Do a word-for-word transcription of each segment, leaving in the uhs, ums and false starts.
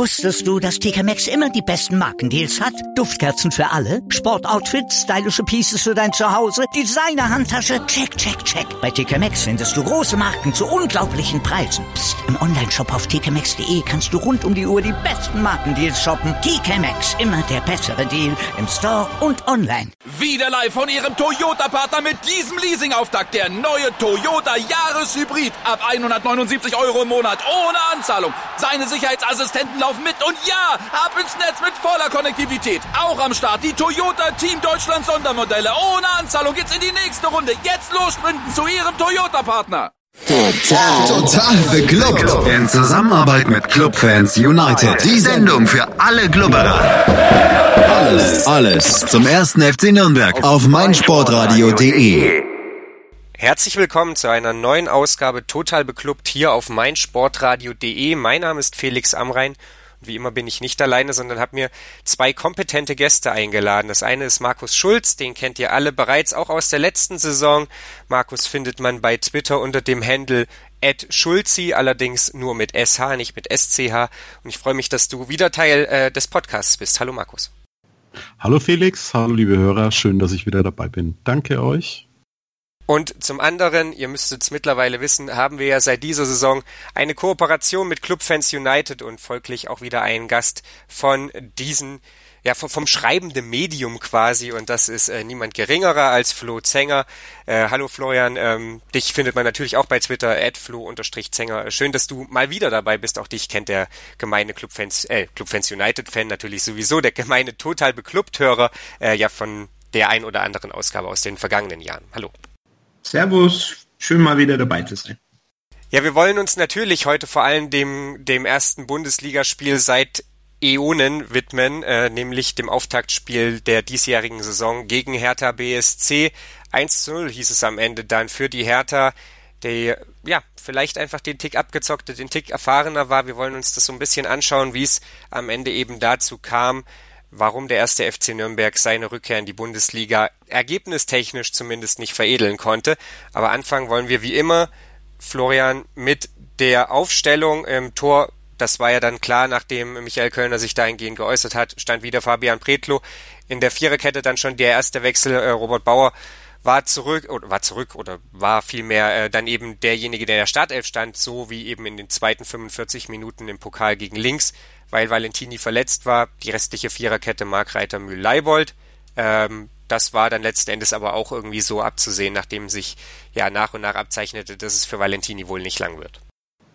Wusstest du, dass T K Maxx immer die besten Markendeals hat? Duftkerzen für alle, Sportoutfits, stylische Pieces für dein Zuhause, Designer-Handtasche, check, check, check. Bei T K Maxx findest du große Marken zu unglaublichen Preisen. Psst. Im Onlineshop auf t k maxx punkt d e kannst du rund um die Uhr die besten Markendeals shoppen. T K Maxx, immer der bessere Deal im Store und online. Wieder live von Ihrem Toyota-Partner mit diesem Leasing-Auftakt. Der neue Toyota Jahreshybrid. Ab hundertneunundsiebzig Euro im Monat ohne Anzahlung. Seine Sicherheitsassistenten laufen mit und ja, ab ins Netz mit voller Konnektivität. Auch am Start die Toyota Team Deutschland Sondermodelle. Ohne Anzahlung geht's in die nächste Runde. Jetzt los sprinten zu Ihrem Toyota-Partner. Total, total beglückt. In Zusammenarbeit mit Clubfans United. Die Sendung für alle Glubberer. Alles, alles zum ersten F C Nürnberg auf meinsportradio punkt de. Herzlich willkommen zu einer neuen Ausgabe Total beklubbt hier auf meinsportradio punkt de. Mein Name ist Felix Amrain. Wie immer bin ich nicht alleine, sondern habe mir zwei kompetente Gäste eingeladen. Das eine ist Markus Schulz, den kennt ihr alle bereits, auch aus der letzten Saison. Markus findet man bei Twitter unter dem Handle at Schulzi, allerdings nur mit S H, nicht mit S C H. Und ich freue mich, dass du wieder Teil äh, des Podcasts bist. Hallo Markus. Hallo Felix, hallo liebe Hörer, schön, dass ich wieder dabei bin. Danke euch. Und zum anderen, ihr müsstet es mittlerweile wissen, haben wir ja seit dieser Saison eine Kooperation mit Clubfans United und folglich auch wieder einen Gast von diesen, ja vom, vom schreibenden Medium quasi, und das ist äh, niemand geringerer als Flo Zenger. Äh, hallo Florian, ähm, dich findet man natürlich auch bei Twitter at flo-zenger. Schön, dass du mal wieder dabei bist, auch dich kennt der gemeine Clubfans, äh, Clubfans United-Fan natürlich sowieso, der gemeine total beklubbt-Hörer, äh, ja von der ein oder anderen Ausgabe aus den vergangenen Jahren. Hallo. Servus, schön mal wieder dabei zu sein. Ja, wir wollen uns natürlich heute vor allem dem, dem ersten Bundesligaspiel seit Äonen widmen, äh, nämlich dem Auftaktspiel der diesjährigen Saison gegen Hertha B S C. eins zu null hieß es am Ende dann für die Hertha, die ja vielleicht einfach den Tick abgezockte, den Tick erfahrener war. Wir wollen uns das so ein bisschen anschauen, wie es am Ende eben dazu kam, warum der erste F C Nürnberg seine Rückkehr in die Bundesliga ergebnistechnisch zumindest nicht veredeln konnte. Aber anfangen wollen wir wie immer, Florian, mit der Aufstellung im Tor. Das war ja dann klar, nachdem Michael Kölner sich dahingehend geäußert hat, stand wieder Fabian Pretlo. In der Viererkette dann schon der erste Wechsel, äh, Robert Bauer war zurück, oder war zurück, oder war vielmehr äh, dann eben derjenige, der in der Startelf stand, so wie eben in den zweiten fünfundvierzig Minuten im Pokal gegen Links, weil Valentini verletzt war. Die restliche Viererkette Markreiter, Mühl, Leibold. Ähm, das war dann letzten Endes aber auch irgendwie so abzusehen, nachdem sich ja nach und nach abzeichnete, dass es für Valentini wohl nicht lang wird.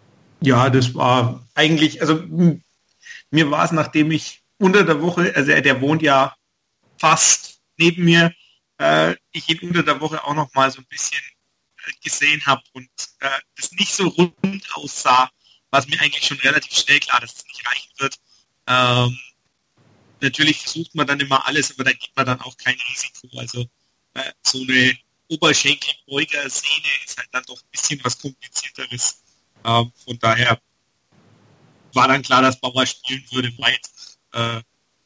Ja, das war eigentlich, also m- mir war es, nachdem ich unter der Woche, also der wohnt ja fast neben mir, äh, ich ihn unter der Woche auch noch mal so ein bisschen äh, gesehen habe und äh, das nicht so rund aussah, war es mir eigentlich schon relativ schnell klar, dass es nicht reichen wird. Ähm, natürlich versucht man dann immer alles, aber da gibt man dann auch kein Risiko. Also äh, so eine Oberschenkelbeuger-Sehne ist halt dann doch ein bisschen was Komplizierteres. Ähm, von daher war dann klar, dass Bauer spielen würde, war jetzt äh,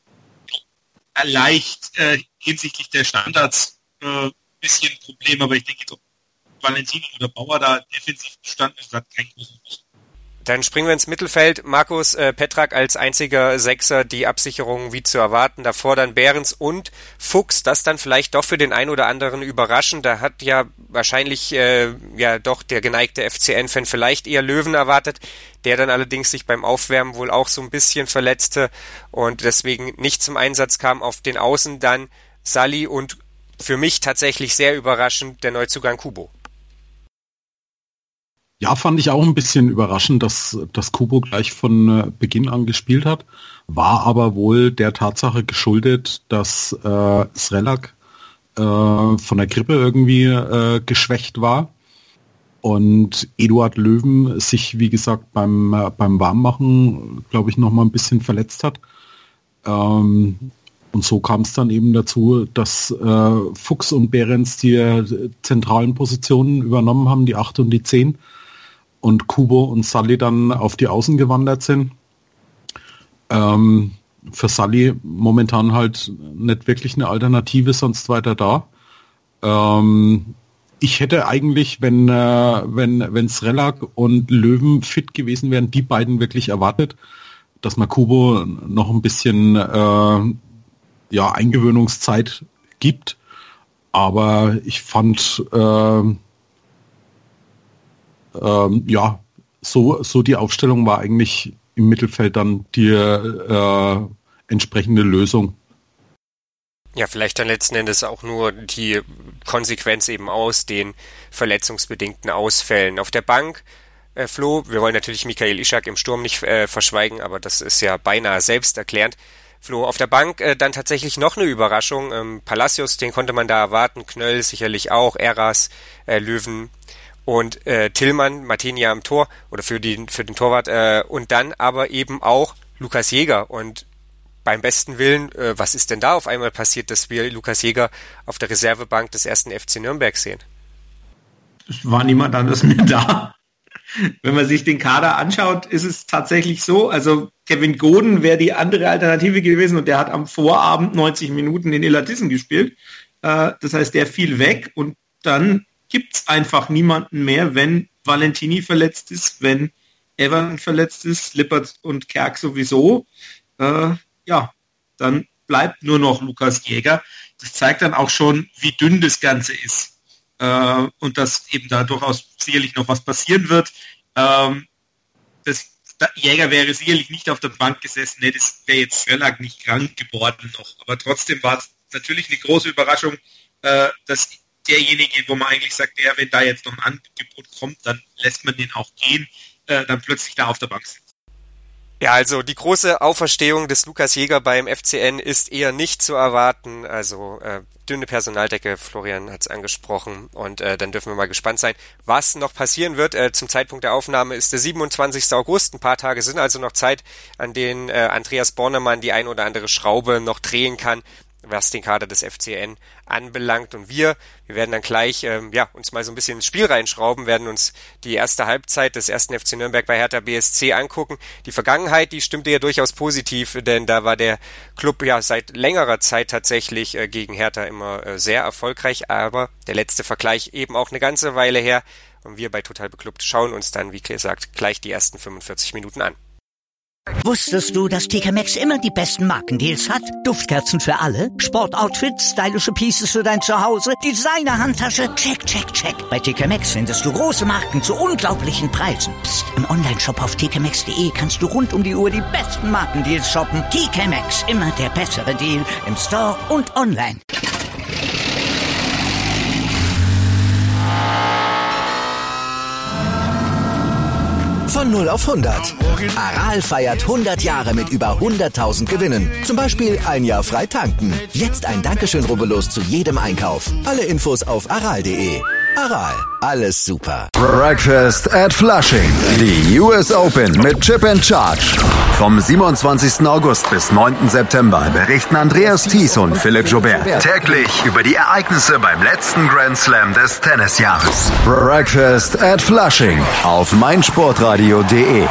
leicht äh, hinsichtlich der Standards ein äh, bisschen Problem, aber ich denke, ob Valentini oder Bauer da defensiv gestanden ist, hat kein großes Problem. Dann springen wir ins Mittelfeld. Markus äh, Petrak als einziger Sechser, die Absicherung wie zu erwarten. Davor dann Behrens und Fuchs. Das dann vielleicht doch für den einen oder anderen überraschend. Da hat ja wahrscheinlich äh, ja doch der geneigte F C N-Fan vielleicht eher Löwen erwartet, der dann allerdings sich beim Aufwärmen wohl auch so ein bisschen verletzte und deswegen nicht zum Einsatz kam. Auf den Außen dann Salli und für mich tatsächlich sehr überraschend der Neuzugang Kubo. Ja, fand ich auch ein bisschen überraschend, dass, dass Kubo gleich von Beginn an gespielt hat, war aber wohl der Tatsache geschuldet, dass äh, Srelak äh, von der Grippe irgendwie äh, geschwächt war und Eduard Löwen sich, wie gesagt, beim, äh, beim Warmmachen, glaube ich, noch mal ein bisschen verletzt hat. Ähm, und so kam es dann eben dazu, dass äh, Fuchs und Behrens die äh, zentralen Positionen übernommen haben, die acht und die zehn. Und Kubo und Salli dann auf die Außen gewandert sind. Ähm, für Salli momentan halt nicht wirklich eine Alternative, sonst weiter da. Ähm, ich hätte eigentlich, wenn äh, wenn wenn Srelak und Löwen fit gewesen wären, die beiden wirklich erwartet. dass man Kubo noch ein bisschen äh, ja, Eingewöhnungszeit gibt. Aber ich fand äh, äh, ja, so, so die Aufstellung war eigentlich im Mittelfeld dann die äh, entsprechende Lösung. Ja, vielleicht dann letzten Endes auch nur die Konsequenz eben aus den verletzungsbedingten Ausfällen. Auf der Bank, äh, Flo, wir wollen natürlich Michael Ishak im Sturm nicht äh, verschweigen, aber das ist ja beinahe selbsterklärend. Flo, auf der Bank äh, dann tatsächlich noch eine Überraschung. Ähm, Palacios, den konnte man da erwarten, Knöll sicherlich auch, Eras, äh, Löwen und äh, Tillmann, Martinia am Tor oder für, die, für den Torwart äh, und dann aber eben auch Lukas Jäger. Und beim besten Willen, äh, was ist denn da auf einmal passiert, dass wir Lukas Jäger auf der Reservebank des ersten F C Nürnberg sehen? Es war niemand anderes mehr da. Wenn man sich den Kader anschaut, ist es tatsächlich so, also Kevin Goden wäre die andere Alternative gewesen und der hat am Vorabend neunzig Minuten in Illertissen gespielt. Äh, das heißt, der fiel weg und dann gibt es einfach niemanden mehr, wenn Valentini verletzt ist, wenn Evan verletzt ist, Lippert und Kerk sowieso. Äh, ja, dann bleibt nur noch Lukas Jäger. Das zeigt dann auch schon, wie dünn das Ganze ist. Äh, und dass eben da durchaus sicherlich noch was passieren wird. Ähm, das, da, Jäger wäre sicherlich nicht auf der Bank gesessen, nee, das wäre jetzt Srelak nicht krank geworden noch. Aber trotzdem war es natürlich eine große Überraschung, äh, dass derjenige, wo man eigentlich sagt, ja, wenn da jetzt noch ein Angebot kommt, dann lässt man den auch gehen, äh, dann plötzlich da auf der Bank sitzt. Ja, also die große Auferstehung des Lukas Jäger beim F C N ist eher nicht zu erwarten. Also äh, dünne Personaldecke, Florian hat es angesprochen. Und äh, dann dürfen wir mal gespannt sein, was noch passieren wird. Äh, zum Zeitpunkt der Aufnahme ist der siebenundzwanzigster August. Ein paar Tage sind also noch Zeit, an denen äh, Andreas Bornemann die ein oder andere Schraube noch drehen kann, was den Kader des F C N anbelangt. Und wir, wir werden dann gleich ähm, ja, uns mal so ein bisschen ins Spiel reinschrauben, werden uns die erste Halbzeit des ersten F C Nürnberg bei Hertha B S C angucken. Die Vergangenheit, die stimmte ja durchaus positiv, denn da war der Club ja seit längerer Zeit tatsächlich äh, gegen Hertha immer äh, sehr erfolgreich, aber der letzte Vergleich eben auch eine ganze Weile her. Und wir bei Total Beklubbt schauen uns dann, wie gesagt, gleich die ersten fünfundvierzig Minuten an. Wusstest du, dass T K Maxx immer die besten Markendeals hat? Duftkerzen für alle, Sportoutfits, stylische Pieces für dein Zuhause, Designer-Handtasche, check, check, check. Bei T K Maxx findest du große Marken zu unglaublichen Preisen. Psst. Im Onlineshop auf t k maxx punkt d e kannst du rund um die Uhr die besten Markendeals shoppen. T K Maxx, immer der bessere Deal im Store und online. Von null auf hundert. Aral feiert hundert Jahre mit über hunderttausend Gewinnen. Zum Beispiel ein Jahr frei tanken. Jetzt ein Dankeschön, rubbellos zu jedem Einkauf. Alle Infos auf aral punkt de. Aral, alles super. Breakfast at Flushing. Die U S Open mit Chip and Charge. Vom siebenundzwanzigsten August bis neunten September berichten Andreas Thies und Philipp Joubert täglich über die Ereignisse beim letzten Grand Slam des Tennisjahres. Breakfast at Flushing auf meinsportradio punkt de.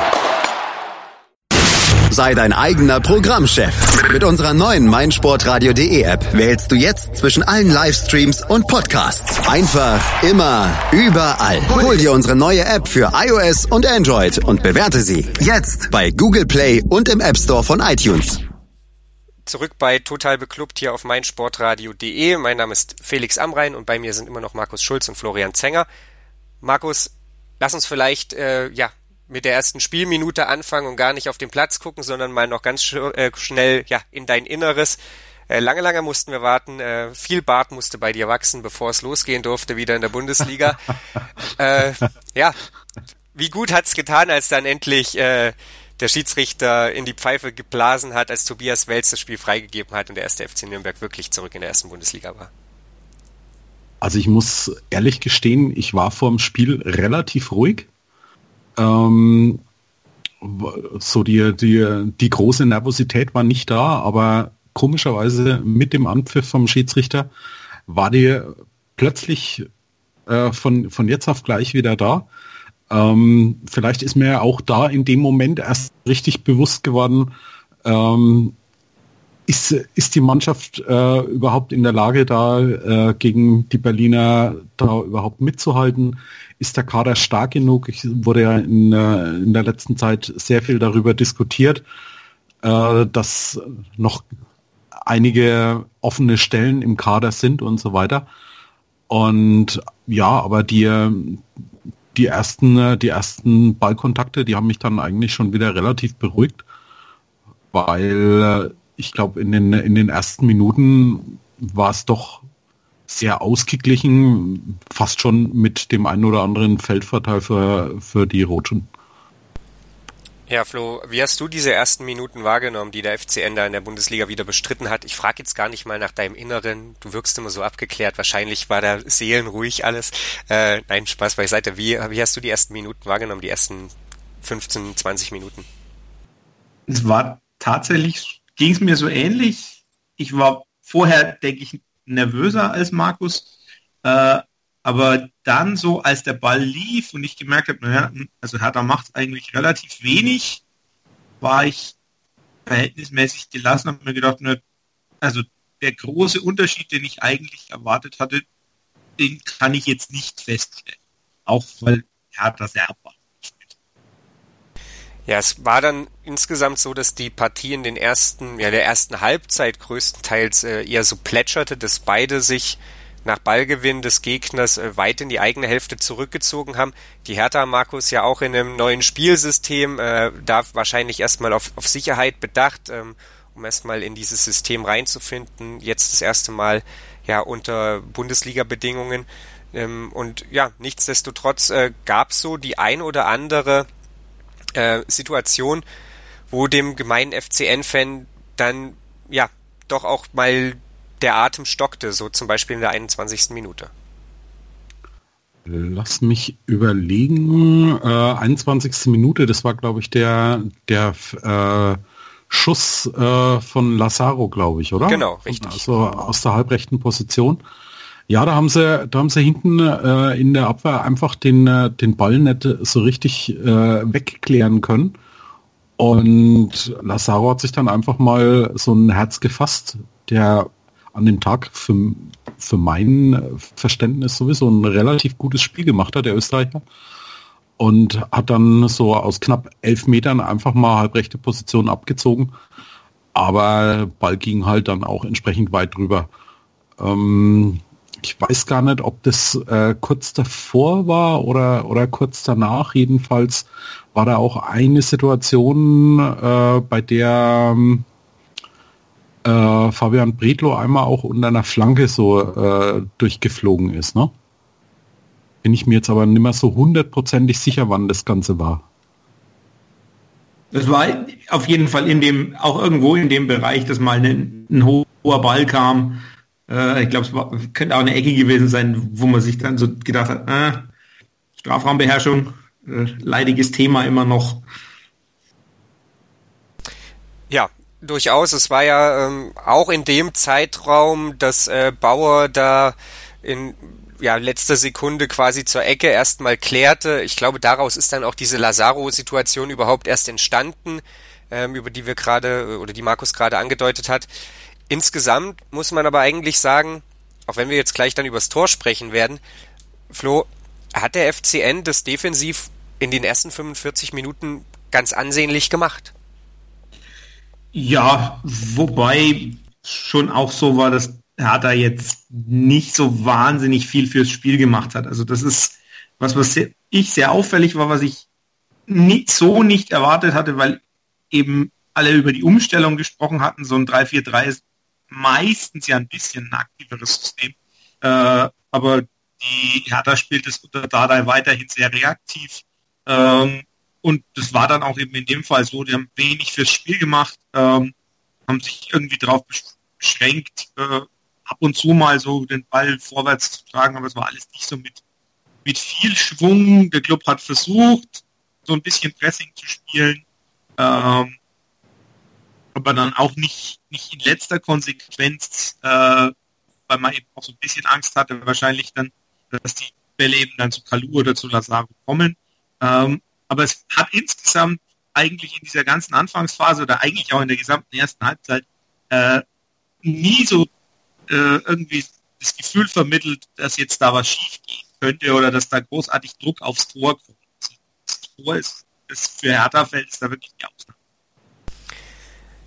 Sei dein eigener Programmchef. Mit unserer neuen meinsportradio punkt de App wählst du jetzt zwischen allen Livestreams und Podcasts. Einfach, immer, überall. Hol dir unsere neue App für iOS und Android und bewerte sie jetzt bei Google Play und im App Store von iTunes. Zurück bei Total Beklubbt hier auf meinsportradio punkt de. Mein Name ist Felix Amrain und bei mir sind immer noch Markus Schulz und Florian Zenger. Markus, lass uns vielleicht, äh, ja, mit der ersten Spielminute anfangen und gar nicht auf den Platz gucken, sondern mal noch ganz sch- äh, schnell ja in dein Inneres. Äh, lange, lange mussten wir warten. Äh, viel Bart musste bei dir wachsen, bevor es losgehen durfte wieder in der Bundesliga. äh, ja, wie gut hat's getan, als dann endlich äh, der Schiedsrichter in die Pfeife geblasen hat, als Tobias Welz das Spiel freigegeben hat und der erste F C Nürnberg wirklich zurück in der ersten Bundesliga war. Also ich muss ehrlich gestehen, ich war vor dem Spiel relativ ruhig. Ähm, so die, die, die große Nervosität war nicht da, aber komischerweise mit dem Anpfiff vom Schiedsrichter war die plötzlich äh, von, von jetzt auf gleich wieder da. Ähm, vielleicht ist mir auch da in dem Moment erst richtig bewusst geworden, ähm, ist, ist die Mannschaft äh, überhaupt in der Lage, da äh, gegen die Berliner da überhaupt mitzuhalten? Ist der Kader stark genug? Ich wurde ja in, äh, in der letzten Zeit sehr viel darüber diskutiert. äh, dass noch einige offene Stellen im Kader sind und so weiter. Und ja, aber die, die ersten, die ersten Ballkontakte, die haben mich dann eigentlich schon wieder relativ beruhigt, weil ich glaube, in den, in den ersten Minuten war es doch sehr ausgeglichen, fast schon mit dem einen oder anderen Feldvorteil für, für die Rotschen. Ja, Flo, wie hast du diese ersten Minuten wahrgenommen, die der F C N da in der Bundesliga wieder bestritten hat? Ich frage jetzt gar nicht mal nach deinem Inneren, du wirkst immer so abgeklärt, wahrscheinlich war da seelenruhig alles. Äh, nein, Spaß beiseite. Wie, wie hast du die ersten Minuten wahrgenommen, die ersten fünfzehn, zwanzig Minuten? Es war tatsächlich, ging es mir so ähnlich. Ich war vorher, denke ich, nervöser als Markus, äh, aber dann so, als der Ball lief und ich gemerkt habe, naja, also Hertha macht eigentlich relativ wenig, war ich verhältnismäßig gelassen, habe mir gedacht, ne, also der große Unterschied, den ich eigentlich erwartet hatte, den kann ich jetzt nicht feststellen. Auch weil Hertha sehr abwartet. Ja, es war dann insgesamt so, dass die Partie in den ersten, ja, der ersten Halbzeit größtenteils äh, eher so plätscherte, dass beide sich nach Ballgewinn des Gegners äh, weit in die eigene Hälfte zurückgezogen haben. Die Hertha, Markus, ja auch in einem neuen Spielsystem, äh, da wahrscheinlich erstmal auf, auf Sicherheit bedacht, ähm, um erstmal in dieses System reinzufinden. Jetzt das erste Mal ja unter Bundesliga-Bedingungen. Ähm, und ja, nichtsdestotrotz äh, gab es so die ein oder andere äh, Situation, wo dem gemeinen F C N-Fan dann ja doch auch mal der Atem stockte, so zum Beispiel in der einundzwanzigsten Minute. Lass mich überlegen. Äh, einundzwanzigste Minute, das war, glaube ich, der, der äh, Schuss äh, von Lazaro, glaube ich, oder? Genau, richtig. Also aus der halbrechten Position. Ja, da haben sie, da haben sie hinten äh, in der Abwehr einfach den, äh, den Ball nicht so richtig äh, wegklären können. Und Lazaro hat sich dann einfach mal so ein Herz gefasst, der an dem Tag für, für mein Verständnis sowieso ein relativ gutes Spiel gemacht hat, der Österreicher. Und hat dann so aus knapp elf Metern einfach mal halbrechte Position abgezogen. Aber Ball ging halt dann auch entsprechend weit drüber. Ähm, ich weiß gar nicht, ob das äh, kurz davor war oder, oder kurz danach. Jedenfalls war da auch eine Situation, äh, bei der Äh, Fabian Bredlow einmal auch unter einer Flanke so äh, durchgeflogen ist, ne? Bin ich mir jetzt aber nicht mehr so hundertprozentig sicher, wann das Ganze war. Das war auf jeden Fall in dem, auch irgendwo in dem Bereich, dass mal ein, ein hoher Ball kam. Äh, ich glaube, es war, könnte auch eine Ecke gewesen sein, wo man sich dann so gedacht hat, äh, Strafraumbeherrschung, äh, leidiges Thema immer noch. Ja, durchaus. Es war ja ähm, auch in dem Zeitraum, dass äh, Bauer da in ja, letzter Sekunde quasi zur Ecke erstmal klärte. Ich glaube, daraus ist dann auch diese Lazaro-Situation überhaupt erst entstanden, ähm, über die wir gerade, oder die Markus gerade angedeutet hat. Insgesamt muss man aber eigentlich sagen, auch wenn wir jetzt gleich dann übers Tor sprechen werden, Flo, hat der F C N das defensiv in den ersten fünfundvierzig Minuten ganz ansehnlich gemacht. Ja, wobei schon auch so war, dass Hertha jetzt nicht so wahnsinnig viel fürs Spiel gemacht hat. Also das ist was, was sehr, ich sehr auffällig war, was ich nicht, so nicht erwartet hatte, weil eben alle über die Umstellung gesprochen hatten. So ein drei vier drei ist meistens ja ein bisschen ein aktiveres System. Äh, aber die Hertha spielt es unter Dardai weiterhin sehr reaktiv. Ähm, Und das war dann auch eben in dem Fall so, die haben wenig fürs Spiel gemacht, ähm, haben sich irgendwie darauf beschränkt, äh, ab und zu mal so den Ball vorwärts zu tragen, aber es war alles nicht so mit, mit viel Schwung. Der Club hat versucht, so ein bisschen Pressing zu spielen, ähm, aber dann auch nicht, nicht in letzter Konsequenz, äh, weil man eben auch so ein bisschen Angst hatte, wahrscheinlich dann, dass die Bälle eben dann zu Kalu oder zu Lazaro kommen. Ähm, Aber es hat insgesamt eigentlich in dieser ganzen Anfangsphase oder eigentlich auch in der gesamten ersten Halbzeit äh, nie so äh, irgendwie das Gefühl vermittelt, dass jetzt da was schief gehen könnte oder dass da großartig Druck aufs Tor kommt. Das Tor ist, ist für Hertha-Fans da wirklich die Ausnahme.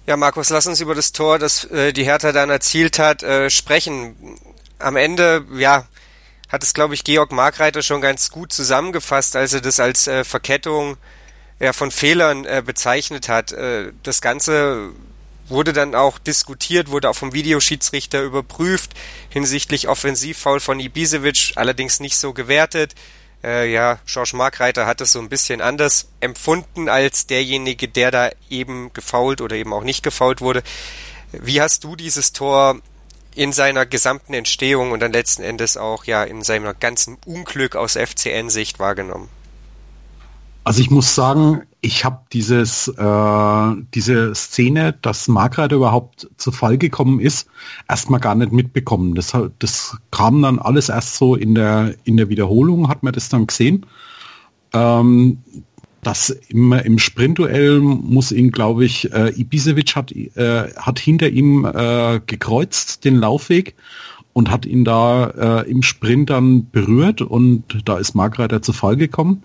Ja, Markus, lass uns über das Tor, das äh, die Hertha dann erzielt hat, äh, sprechen. Am Ende, ja, hat es, glaube ich, Georg Markreiter schon ganz gut zusammengefasst, als er das als äh, Verkettung ja, von Fehlern äh, bezeichnet hat. Äh, das Ganze wurde dann auch diskutiert, wurde auch vom Videoschiedsrichter überprüft, hinsichtlich Offensivfoul von Ibisevic, allerdings nicht so gewertet. Äh, ja, Georg Markreiter hat es so ein bisschen anders empfunden als derjenige, der da eben gefoult oder eben auch nicht gefoult wurde. Wie hast du dieses Tor in seiner gesamten Entstehung und dann letzten Endes auch ja in seiner ganzen Unglück aus F C N-Sicht wahrgenommen? Also ich muss sagen, ich habe dieses äh, diese Szene, dass Markreiter überhaupt zu Fall gekommen ist, erstmal gar nicht mitbekommen. Das, das kam dann alles erst so in der in der Wiederholung, hat man das dann gesehen. Ähm, das im, im Sprintduell muss ihn, glaube ich, äh, Ibisevic hat äh, hat hinter ihm äh, gekreuzt den Laufweg und hat ihn da äh, im Sprint dann berührt und da ist Markreiter zu Fall gekommen.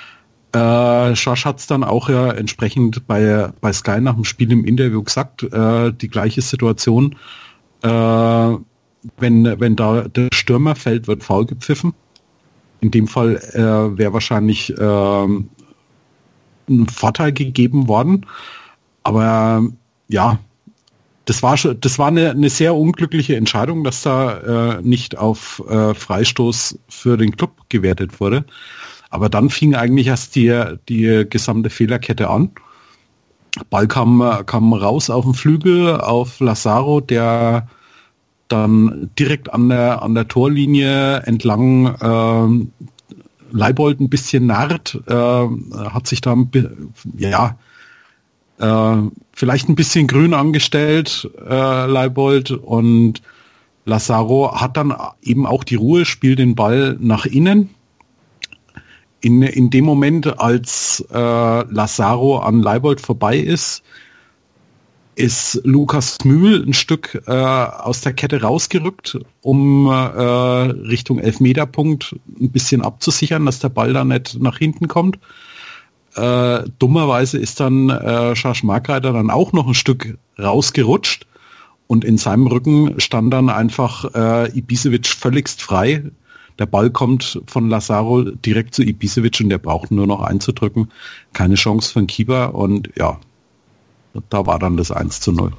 Äh, Schorsch hat es dann auch ja entsprechend bei, bei Sky nach dem Spiel im Interview gesagt, äh, die gleiche Situation, äh, wenn, wenn da der Stürmer fällt, wird Foul gepfiffen. In dem Fall äh, wäre wahrscheinlich äh, ein Vorteil gegeben worden, aber ja, das war schon, das war eine, eine sehr unglückliche Entscheidung, dass da äh, nicht auf äh, Freistoß für den Club gewertet wurde. Aber dann fing eigentlich erst die, die gesamte Fehlerkette an. Ball kam, kam raus auf den Flügel, auf Lazaro, der dann direkt an der, an der Torlinie entlang äh, Leibold ein bisschen narrt, äh, hat sich da ja, äh, vielleicht ein bisschen grün angestellt, äh, Leibold, und Lazaro hat dann eben auch die Ruhe, spielt den Ball nach innen. In, in dem Moment, als äh, Lazaro an Leibold vorbei ist, ist Lukas Mühl ein Stück äh, aus der Kette rausgerückt, um äh, Richtung Elfmeterpunkt ein bisschen abzusichern, dass der Ball da nicht nach hinten kommt. Äh, dummerweise ist dann äh, Georg Markreiter dann auch noch ein Stück rausgerutscht und in seinem Rücken stand dann einfach äh, Ibisevic völligst frei. Der Ball kommt von Lazaro direkt zu Ibisevic und der braucht nur noch einzudrücken. Keine Chance für den Keeper und ja, da war dann das eins zu null.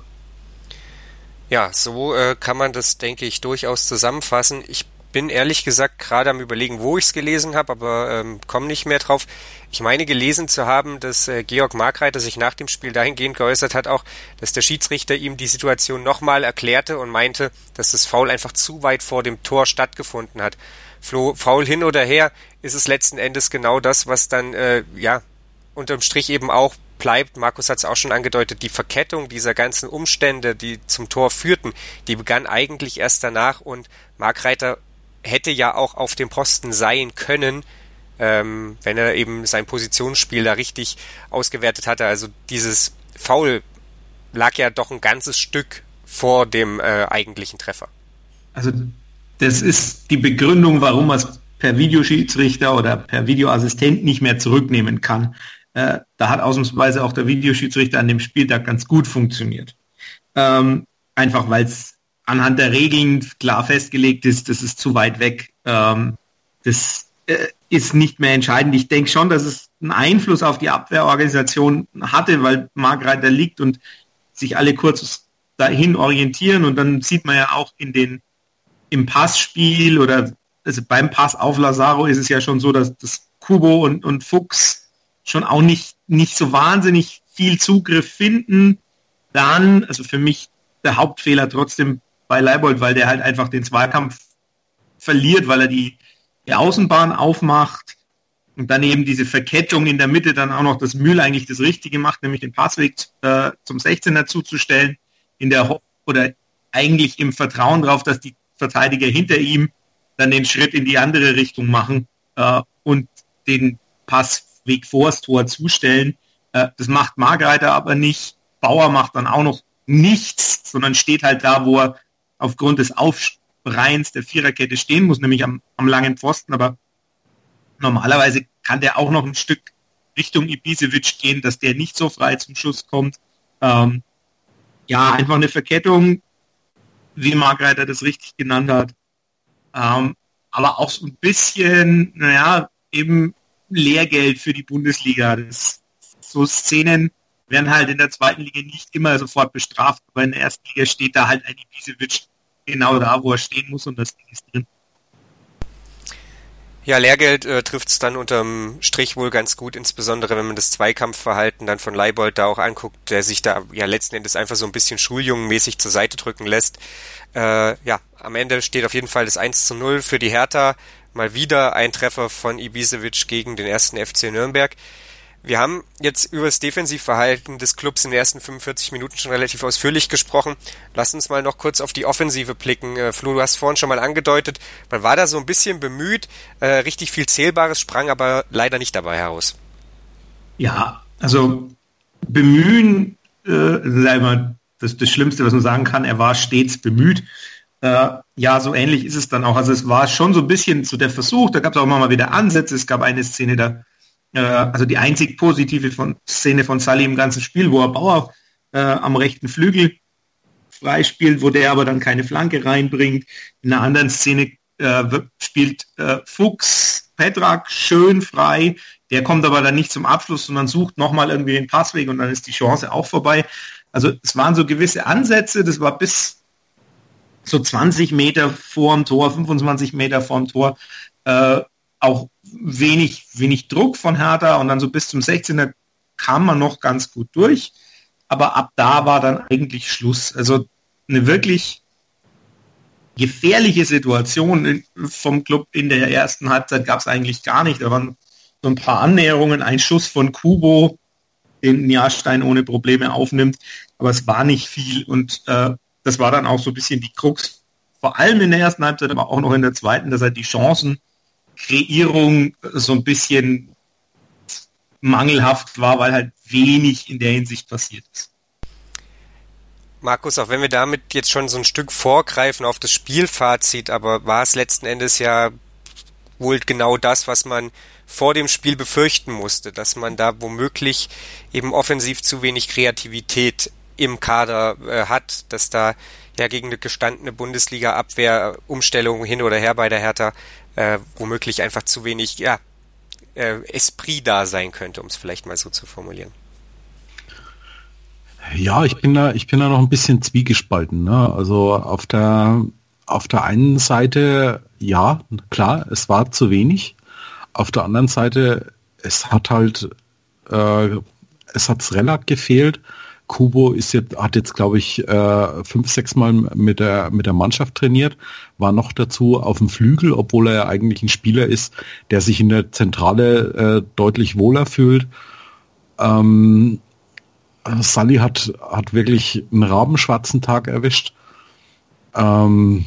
Ja, so äh, kann man das, denke ich, durchaus zusammenfassen. Ich bin ehrlich gesagt gerade am Überlegen, wo ich es gelesen habe, aber ähm, komme nicht mehr drauf. Ich meine gelesen zu haben, dass äh, Georg Markreiter sich nach dem Spiel dahingehend geäußert hat, auch, dass der Schiedsrichter ihm die Situation nochmal erklärte und meinte, dass das Foul einfach zu weit vor dem Tor stattgefunden hat. Flo, Foul hin oder her, ist es letzten Endes genau das, was dann, äh, ja, unterm Strich eben auch bleibt. Markus hat es auch schon angedeutet, die Verkettung dieser ganzen Umstände, die zum Tor führten, die begann eigentlich erst danach und Markreiter hätte ja auch auf dem Posten sein können, ähm, wenn er eben sein Positionsspiel da richtig ausgewertet hatte. Also dieses Foul lag ja doch ein ganzes Stück vor dem äh, eigentlichen Treffer. Also das ist die Begründung, warum man es per Videoschiedsrichter oder per Videoassistent nicht mehr zurücknehmen kann. Äh, da hat ausnahmsweise auch der Videoschiedsrichter an dem Spieltag ganz gut funktioniert. Ähm, einfach weil es anhand der Regeln klar festgelegt ist, das ist zu weit weg. Ähm, das äh, ist nicht mehr entscheidend. Ich denke schon, dass es einen Einfluss auf die Abwehrorganisation hatte, weil Markreiter liegt und sich alle kurz dahin orientieren und dann sieht man ja auch in den im Passspiel oder also beim Pass auf Lazaro ist es ja schon so, dass das Kubo und, und Fuchs schon auch nicht, nicht so wahnsinnig viel Zugriff finden. Dann, also für mich der Hauptfehler trotzdem bei Leibold, weil der halt einfach den Zweikampf verliert, weil er die, die Außenbahn aufmacht und dann eben diese Verkettung in der Mitte dann auch noch das Mühl eigentlich das Richtige macht, nämlich den Passweg äh, zum sechzehner zuzustellen, in der Ho- oder eigentlich im Vertrauen darauf, dass die Verteidiger hinter ihm dann den Schritt in die andere Richtung machen äh, und den Passweg vors Tor zustellen. Äh, das macht Markreiter aber nicht. Bauer macht dann auch noch nichts, sondern steht halt da, wo er aufgrund des Aufreihens der Viererkette stehen muss, nämlich am, am langen Pfosten. Aber normalerweise kann der auch noch ein Stück Richtung Ibisevic gehen, dass der nicht so frei zum Schuss kommt. Ähm, ja, einfach eine Verkettung, wie Margreiter das richtig genannt hat. Ähm, aber auch so ein bisschen, naja, eben Lehrgeld für die Bundesliga. Das, so Szenen werden halt in der zweiten Liga nicht immer sofort bestraft, aber in der ersten Liga steht da halt ein Ibisevic genau da, wo er stehen muss, und das Ding ist drin. Ja, Lehrgeld äh, trifft es dann unterm Strich wohl ganz gut, insbesondere wenn man das Zweikampfverhalten dann von Leibold da auch anguckt, der sich da ja letzten Endes einfach so ein bisschen schuljungenmäßig zur Seite drücken lässt. Äh, ja, am Ende steht auf jeden Fall das eins zu null für die Hertha. Mal wieder ein Treffer von Ibisevic gegen den ersten F C Nürnberg. Wir haben jetzt über das Defensivverhalten des Clubs in den ersten fünfundvierzig Minuten schon relativ ausführlich gesprochen. Lass uns mal noch kurz auf die Offensive blicken. Äh, Flo, du hast vorhin schon mal angedeutet, man war da so ein bisschen bemüht, äh, richtig viel Zählbares sprang aber leider nicht dabei heraus. Ja, also bemühen, äh, sei mal das, das Schlimmste, was man sagen kann, er war stets bemüht. Äh, ja, so ähnlich ist es dann auch. Also es war schon so ein bisschen so der Versuch, da gab es auch mal wieder Ansätze, es gab eine Szene da, also die einzig positive von, Szene von Sully im ganzen Spiel, wo er Bauer äh, am rechten Flügel freispielt, wo der aber dann keine Flanke reinbringt. In einer anderen Szene äh, spielt äh, Fuchs Petrak schön frei, der kommt aber dann nicht zum Abschluss, sondern sucht nochmal irgendwie den Passweg und dann ist die Chance auch vorbei. Also es waren so gewisse Ansätze, das war bis so zwanzig Meter vorm Tor, fünfundzwanzig Meter vorm Tor, äh, auch wenig, wenig Druck von Hertha, und dann so bis zum sechzehner kam man noch ganz gut durch, aber ab da war dann eigentlich Schluss. Also eine wirklich gefährliche Situation vom Club in der ersten Halbzeit gab es eigentlich gar nicht. Da waren so ein paar Annäherungen, ein Schuss von Kubo, den Jahrstein ohne Probleme aufnimmt, aber es war nicht viel, und äh, das war dann auch so ein bisschen die Krux, vor allem in der ersten Halbzeit, aber auch noch in der zweiten, dass halt die Chancen Kreierung so ein bisschen mangelhaft war, weil halt wenig in der Hinsicht passiert ist. Markus, auch wenn wir damit jetzt schon so ein Stück vorgreifen auf das Spielfazit, aber war es letzten Endes ja wohl genau das, was man vor dem Spiel befürchten musste, dass man da womöglich eben offensiv zu wenig Kreativität im Kader äh, hat, dass da ja gegen eine gestandene Bundesliga-Abwehr Umstellungen hin oder her bei der Hertha Äh, womöglich einfach zu wenig ja, äh, Esprit da sein könnte, um es vielleicht mal so zu formulieren. Ja, ich bin da, ich bin da noch ein bisschen zwiegespalten. Ne? Also auf der auf der einen Seite, ja, klar, es war zu wenig. Auf der anderen Seite, es hat halt äh, es hat Srelak gefehlt. Kubo ist jetzt, hat jetzt, glaube ich, äh, fünf, sechs Mal mit der, mit der Mannschaft trainiert, war noch dazu auf dem Flügel, obwohl er ja eigentlich ein Spieler ist, der sich in der Zentrale äh, deutlich wohler fühlt. Ähm, Sully hat, hat wirklich einen rabenschwarzen Tag erwischt. Ähm,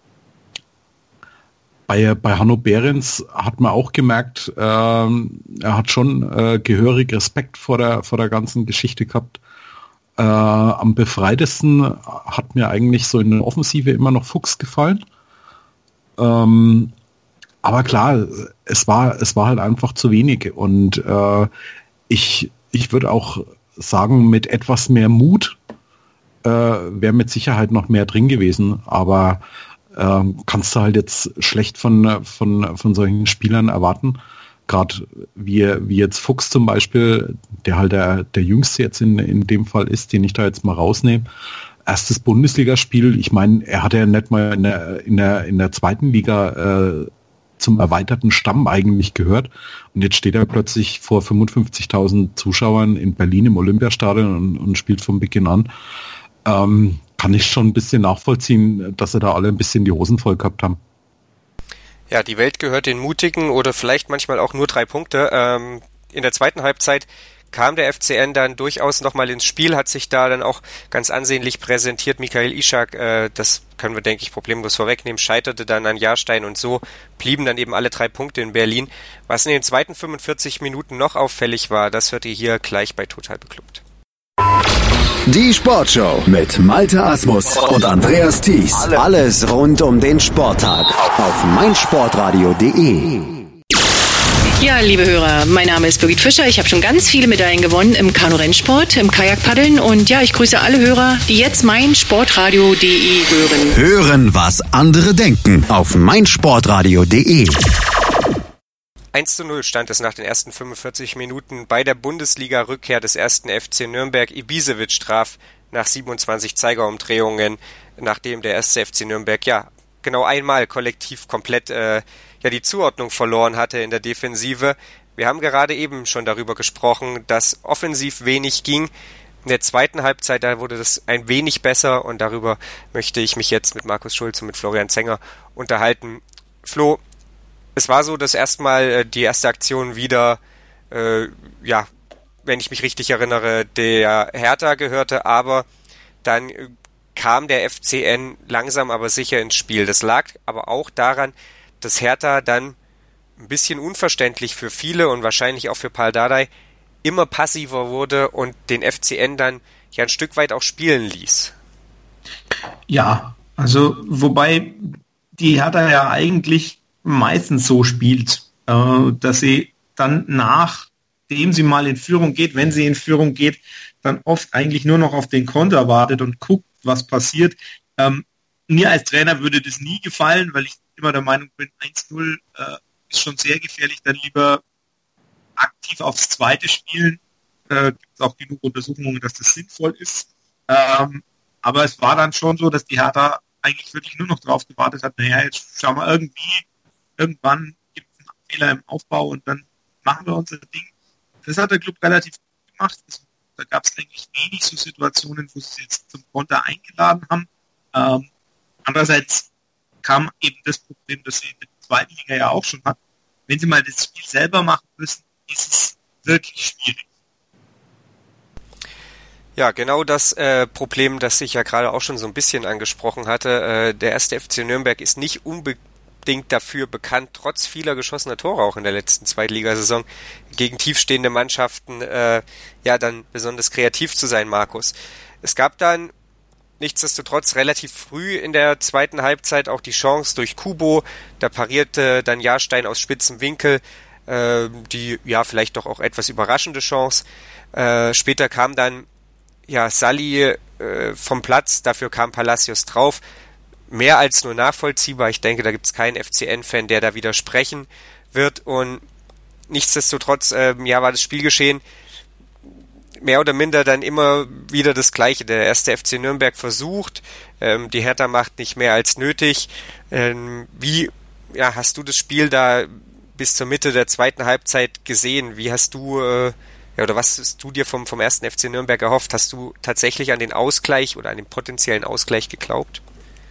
bei, bei Hanno Behrens hat man auch gemerkt, ähm, er hat schon äh, gehörig Respekt vor der, vor der ganzen Geschichte gehabt. Äh, am befreitesten hat mir eigentlich so in der Offensive immer noch Fuchs gefallen. Ähm, aber klar, es war, es war halt einfach zu wenig. Und äh, ich, ich würde auch sagen, mit etwas mehr Mut äh, wäre mit Sicherheit noch mehr drin gewesen. Aber äh, kannst du halt jetzt schlecht von, von, von solchen Spielern erwarten. Gerade wie, wie jetzt Fuchs zum Beispiel, der halt der, der Jüngste jetzt in, in dem Fall ist, den ich da jetzt mal rausnehme. Erstes Bundesligaspiel, ich meine, er hatte ja nicht mal in der, in der, in der zweiten Liga äh, zum erweiterten Stamm eigentlich gehört. Und jetzt steht er plötzlich vor fünfundfünfzigtausend Zuschauern in Berlin im Olympiastadion und, und spielt von Beginn an. Ähm, kann ich schon ein bisschen nachvollziehen, dass sie da alle ein bisschen die Hosen voll gehabt haben. Ja, die Welt gehört den Mutigen oder vielleicht manchmal auch nur drei Punkte. Ähm, in der zweiten Halbzeit kam der F C N dann durchaus nochmal ins Spiel, hat sich da dann auch ganz ansehnlich präsentiert. Michael Ishak, äh, das können wir, denke ich, problemlos vorwegnehmen, scheiterte dann an Jahrstein und so blieben dann eben alle drei Punkte in Berlin. Was in den zweiten fünfundvierzig Minuten noch auffällig war, das hört ihr hier gleich bei Total Beklubbt. Die Sportshow mit Malte Asmus und Andreas Thies. Alles rund um den Sporttag auf meinsportradio punkt de. Ja, liebe Hörer, mein Name ist Birgit Fischer. Ich habe schon ganz viele Medaillen gewonnen im Kanu-Rennsport, im Kajakpaddeln. Und ja, ich grüße alle Hörer, die jetzt mein Sportradio punkt de hören. Hören, was andere denken auf meinsportradio punkt de. eins zu null stand es nach den ersten fünfundvierzig Minuten bei der Bundesliga-Rückkehr des ersten F C Nürnberg. Ibisevic traf nach siebenundzwanzig Zeigerumdrehungen, nachdem der erste F C Nürnberg ja genau einmal kollektiv komplett äh, ja die Zuordnung verloren hatte in der Defensive. Wir haben gerade eben schon darüber gesprochen, dass offensiv wenig ging. In der zweiten Halbzeit, da wurde das ein wenig besser und darüber möchte ich mich jetzt mit Markus Schulz und mit Florian Zenger unterhalten. Flo, es war so, dass erstmal äh, die erste Aktion wieder, äh, ja, wenn ich mich richtig erinnere, der Hertha gehörte, aber dann äh, kam der F C N langsam aber sicher ins Spiel. Das lag aber auch daran, dass Hertha dann ein bisschen unverständlich für viele und wahrscheinlich auch für Pal Dardai immer passiver wurde und den F C N dann ja ein Stück weit auch spielen ließ. Ja, also wobei die Hertha ja eigentlich meistens so spielt, äh, dass sie dann nachdem sie mal in Führung geht, wenn sie in Führung geht, dann oft eigentlich nur noch auf den Konter wartet und guckt, was passiert. Ähm, mir als Trainer würde das nie gefallen, weil ich immer der Meinung bin, eins null äh, ist schon sehr gefährlich, dann lieber aktiv aufs Zweite spielen. Äh, gibt es auch genug Untersuchungen, dass das sinnvoll ist. Ähm, aber es war dann schon so, dass die Hertha eigentlich wirklich nur noch drauf gewartet hat, naja, jetzt schauen wir irgendwie, irgendwann gibt es einen Fehler im Aufbau und dann machen wir unser Ding. Das hat der Club relativ gut gemacht. Das, da gab es eigentlich wenig so Situationen, wo sie es jetzt zum Konter eingeladen haben. Ähm, andererseits kam eben das Problem, das sie in der zweiten Liga ja auch schon hat. Wenn sie mal das Spiel selber machen müssen, ist es wirklich schwierig. Ja, genau das äh, Problem, das ich ja gerade auch schon so ein bisschen angesprochen hatte. Äh, der erste F C Nürnberg ist nicht unbedingt dafür bekannt, trotz vieler geschossener Tore auch in der letzten Zweitligasaison gegen tiefstehende Mannschaften äh, ja dann besonders kreativ zu sein, Markus. Es gab dann nichtsdestotrotz relativ früh in der zweiten Halbzeit auch die Chance durch Kubo. Da parierte dann Jahrstein aus spitzem Winkel äh, die ja vielleicht doch auch etwas überraschende Chance. Äh, später kam dann ja Salli äh, vom Platz, dafür kam Palacios drauf. Mehr als nur nachvollziehbar. Ich denke, da gibt es keinen F C N-Fan, der da widersprechen wird. Und nichtsdestotrotz äh, ja, war das Spielgeschehen mehr oder minder dann immer wieder das Gleiche. Der erste F C Nürnberg versucht, ähm, die Hertha macht nicht mehr als nötig. Ähm, wie ja, hast du das Spiel da bis zur Mitte der zweiten Halbzeit gesehen? Wie hast du, äh, ja, oder was hast du dir vom, vom ersten F C Nürnberg erhofft? Hast du tatsächlich an den Ausgleich oder an den potenziellen Ausgleich geglaubt?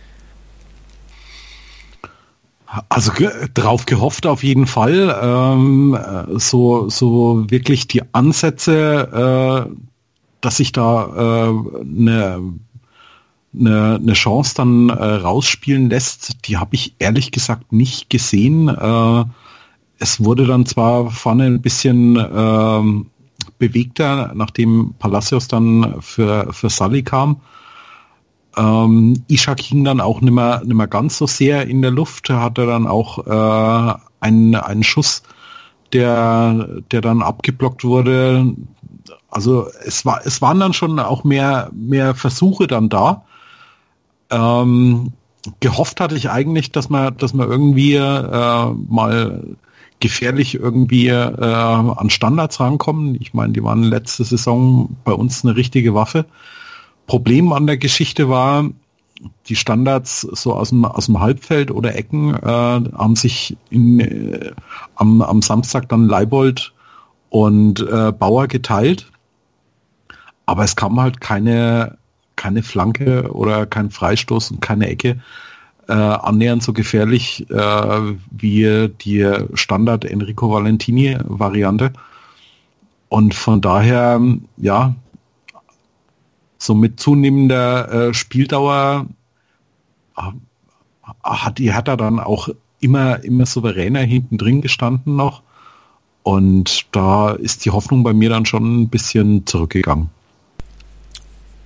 Also ge- drauf gehofft auf jeden Fall. Ähm, so, so wirklich die Ansätze, äh, dass sich da eine äh, ne, ne Chance dann äh, rausspielen lässt, die habe ich ehrlich gesagt nicht gesehen. Äh, es wurde dann zwar vorne ein bisschen äh, bewegter, nachdem Palacios dann für, für Salli kam. Ähm, Ishak hing dann auch nicht mehr, nicht mehr ganz so sehr in der Luft, hatte dann auch äh, einen, einen Schuss, der, der dann abgeblockt wurde. Also es war, es waren dann schon auch mehr, mehr Versuche dann da. Ähm, gehofft hatte ich eigentlich, dass man, dass man irgendwie äh, mal gefährlich irgendwie äh, an Standards rankommen. Ich meine, die waren letzte Saison bei uns eine richtige Waffe. Problem an der Geschichte war, die Standards so aus dem, aus dem Halbfeld oder Ecken äh, haben sich in, äh, am, am Samstag dann Leibold und äh, Bauer geteilt. Aber es kam halt keine, keine Flanke oder kein Freistoß und keine Ecke äh, annähernd so gefährlich äh, wie die Standard Enrico Valentini Variante. Und von daher, ja, so mit zunehmender äh, Spieldauer äh, hat die Hertha dann auch immer, immer souveräner hinten drin gestanden noch. Und da ist die Hoffnung bei mir dann schon ein bisschen zurückgegangen.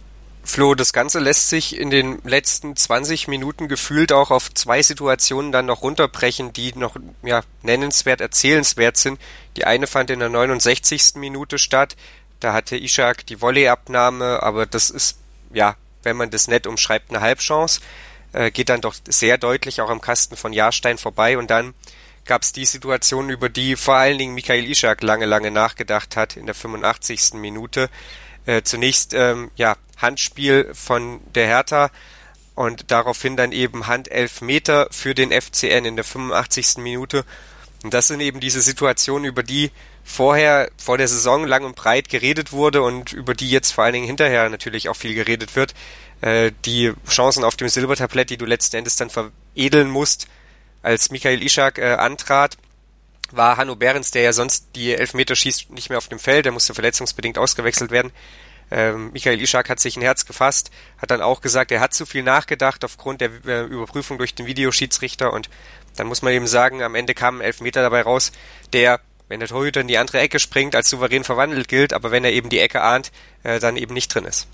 Flo, das Ganze lässt sich in den letzten zwanzig Minuten gefühlt auch auf zwei Situationen dann noch runterbrechen, die noch ja nennenswert, erzählenswert sind. Die eine fand in der neunundsechzigsten Minute statt. Da hatte Ishak die Volleyabnahme, aber das ist, ja, wenn man das nett umschreibt, eine Halbchance. Äh, geht dann doch sehr deutlich auch am Kasten von Jahrstein vorbei. Und dann gab es die Situation, über die vor allen Dingen Michail Ishak lange, lange nachgedacht hat in der fünfundachtzigsten Minute. Äh, zunächst ähm, ja Handspiel von der Hertha und daraufhin dann eben Handelfmeter für den F C N in der fünfundachtzigsten Minute. Und das sind eben diese Situationen, über die vorher, vor der Saison lang und breit geredet wurde und über die jetzt vor allen Dingen hinterher natürlich auch viel geredet wird. Äh, die Chancen auf dem Silbertablett, die du letzten Endes dann veredeln musst, als Michail Ishak äh, antrat, war Hanno Behrens, der ja sonst die Elfmeter schießt, nicht mehr auf dem Feld, der musste verletzungsbedingt ausgewechselt werden. Ähm, Michail Ishak hat sich ein Herz gefasst, hat dann auch gesagt, er hat zu viel nachgedacht aufgrund der äh, Überprüfung durch den Videoschiedsrichter und dann muss man eben sagen, am Ende kam ein Elfmeter dabei raus, der, wenn der Torhüter in die andere Ecke springt, als souverän verwandelt gilt, aber wenn er eben die Ecke ahnt, äh, dann eben nicht drin ist.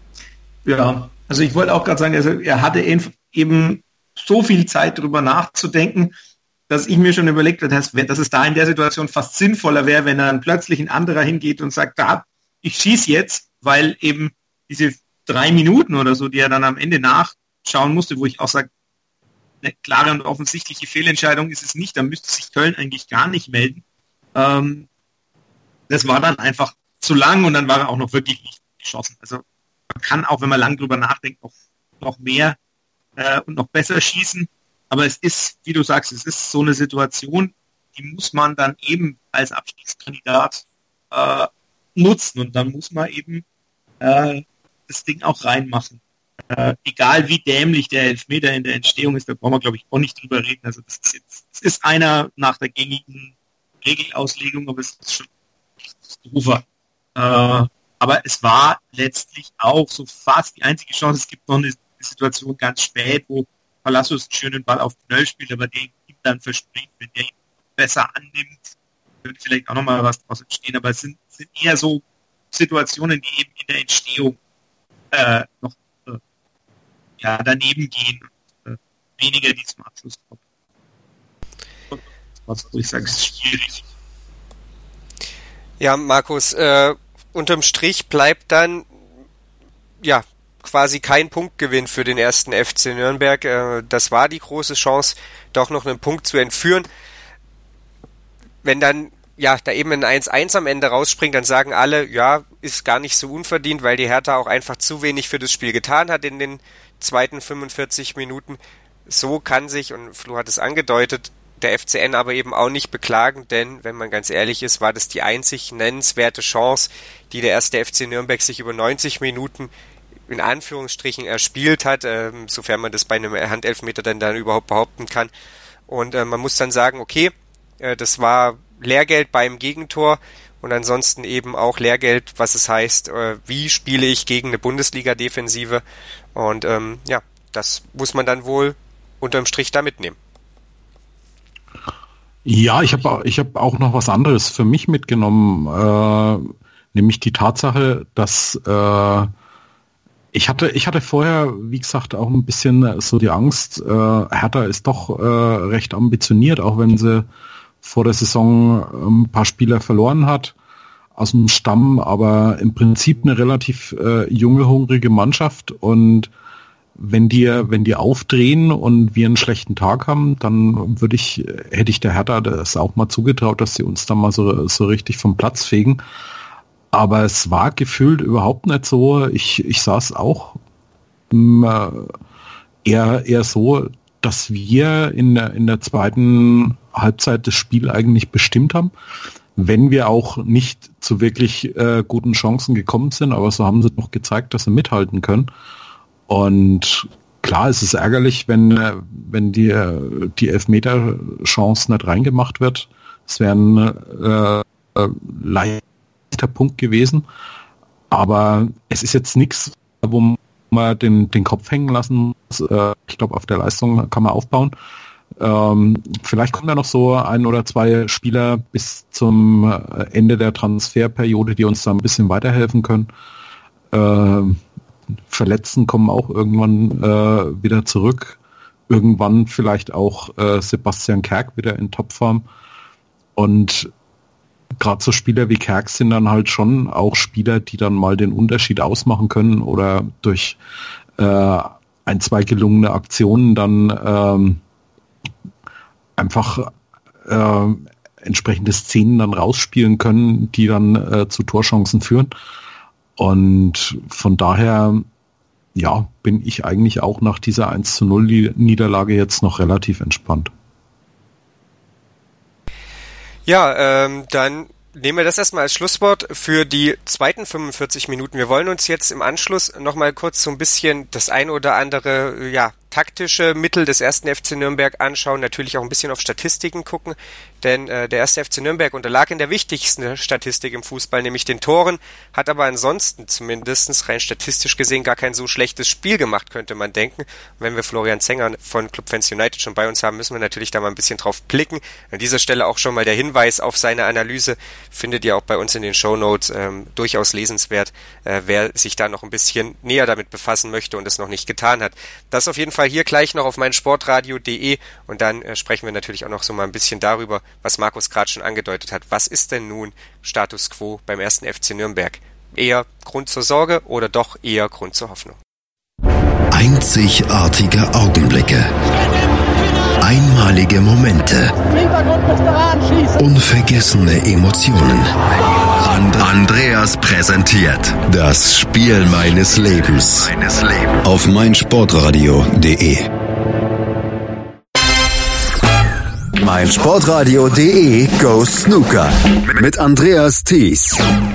Ja, also ich wollte auch gerade sagen, also er hatte eben so viel Zeit drüber nachzudenken, dass ich mir schon überlegt habe, dass, dass es da in der Situation fast sinnvoller wäre, wenn dann plötzlich ein anderer hingeht und sagt, da, ich schieße jetzt, weil eben diese drei Minuten oder so, die er dann am Ende nachschauen musste, wo ich auch sage, eine klare und offensichtliche Fehlentscheidung ist es nicht, da müsste sich Köln eigentlich gar nicht melden. Ähm, das war dann einfach zu lang und dann war er auch noch wirklich nicht geschossen. Also man kann auch, wenn man lang drüber nachdenkt, noch, noch mehr äh, und noch besser schießen. Aber es ist, wie du sagst, es ist so eine Situation, die muss man dann eben als Abstiegskandidat äh, nutzen und dann muss man eben äh, das Ding auch reinmachen. Äh, egal wie dämlich der Elfmeter in der Entstehung ist, da brauchen wir, glaube ich, auch nicht drüber reden. Also das ist jetzt, das ist einer nach der gängigen Regelauslegung, aber es ist schon Katastrophe. Äh, aber es war letztlich auch so fast die einzige Chance. Es gibt noch eine Situation ganz spät, wo Palacios einen schönen Ball auf Pnöll spielt, aber der ihm dann verspringt, wenn der ihn besser annimmt, wird vielleicht auch nochmal was draus entstehen, aber es sind, sind eher so Situationen, die eben in der Entstehung äh, noch äh, ja, daneben gehen und äh, weniger die zum Abschluss kommen. Was soll ich sagen, es ist schwierig. Ja, Markus, äh, unterm Strich bleibt dann ja quasi kein Punktgewinn für den ersten F C Nürnberg. Äh, das war die große Chance, doch noch einen Punkt zu entführen. Wenn dann ja da eben ein eins eins am Ende rausspringt, dann sagen alle, ja, ist gar nicht so unverdient, weil die Hertha auch einfach zu wenig für das Spiel getan hat in den zweiten fünfundvierzig Minuten. So kann sich, und Flo hat es angedeutet, der F C N aber eben auch nicht beklagen, denn, wenn man ganz ehrlich ist, war das die einzig nennenswerte Chance, die der erste F C Nürnberg sich über neunzig Minuten in Anführungsstrichen erspielt hat, äh, sofern man das bei einem Handelfmeter dann, dann überhaupt behaupten kann. Und äh, man muss dann sagen, okay, äh, das war Lehrgeld beim Gegentor und ansonsten eben auch Lehrgeld, was es heißt, äh, wie spiele ich gegen eine Bundesliga-Defensive. Und ähm, ja, das muss man dann wohl unterm Strich da mitnehmen. Ja, ich habe ich hab auch noch was anderes für mich mitgenommen, äh, nämlich die Tatsache, dass äh, ich hatte ich hatte vorher, wie gesagt, auch ein bisschen so die Angst, äh, Hertha ist doch äh, recht ambitioniert, auch wenn sie vor der Saison ein paar Spieler verloren hat aus dem Stamm, aber im Prinzip eine relativ äh, junge, hungrige Mannschaft und wenn die, wenn die aufdrehen und wir einen schlechten Tag haben, dann würde ich, hätte ich der Hertha das auch mal zugetraut, dass sie uns dann mal so, so richtig vom Platz fegen. Aber es war gefühlt überhaupt nicht so. Ich, ich saß auch äh, eher, eher so, dass wir in der, in der zweiten Halbzeit das Spiel eigentlich bestimmt haben, wenn wir auch nicht zu wirklich äh, guten Chancen gekommen sind. Aber so haben sie noch gezeigt, dass sie mithalten können. Und klar, es ist ärgerlich, wenn, wenn die, die Elfmeter-Chance nicht reingemacht wird. Es wäre ein äh, leichter Punkt gewesen. Aber es ist jetzt nichts, wo man den, den Kopf hängen lassen muss. Äh, ich glaube, auf der Leistung kann man aufbauen. Ähm, vielleicht kommen da noch so ein oder zwei Spieler bis zum Ende der Transferperiode, die uns da ein bisschen weiterhelfen können. Äh, Verletzten kommen auch irgendwann äh, wieder zurück. Irgendwann vielleicht auch äh, Sebastian Kerk wieder in Topform. Und gerade so Spieler wie Kerk sind dann halt schon auch Spieler, die dann mal den Unterschied ausmachen können oder durch äh, ein, zwei gelungene Aktionen dann ähm, einfach äh, entsprechende Szenen dann rausspielen können, die dann äh, zu Torchancen führen. Und von daher, ja, bin ich eigentlich auch nach dieser eins zu null Niederlage jetzt noch relativ entspannt. Ja, ähm, dann nehmen wir das erstmal als Schlusswort für die zweiten fünfundvierzig Minuten. Wir wollen uns jetzt im Anschluss nochmal kurz so ein bisschen das ein oder andere, ja, taktische Mittel des ersten F C Nürnberg anschauen, natürlich auch ein bisschen auf Statistiken gucken, denn äh, der erste F C Nürnberg unterlag in der wichtigsten Statistik im Fußball, nämlich den Toren, hat aber ansonsten zumindest rein statistisch gesehen gar kein so schlechtes Spiel gemacht, könnte man denken. Und wenn wir Florian Zenger von Club Fans United schon bei uns haben, müssen wir natürlich da mal ein bisschen drauf blicken. An dieser Stelle auch schon mal der Hinweis auf seine Analyse, findet ihr auch bei uns in den Shownotes, ähm, durchaus lesenswert, äh, wer sich da noch ein bisschen näher damit befassen möchte und es noch nicht getan hat. Das auf jeden Fall hier gleich noch auf meinsportradio punkt de und dann äh, sprechen wir natürlich auch noch so mal ein bisschen darüber, was Markus gerade schon angedeutet hat. Was ist denn nun Status Quo beim ersten F C Nürnberg? Eher Grund zur Sorge oder doch eher Grund zur Hoffnung? Einzigartige Augenblicke. Einmalige Momente. Unvergessene Emotionen. And- Andreas präsentiert das Spiel meines Lebens auf meinsportradio punkt de. meinsportradio punkt de Go Snooker mit Andreas Thies.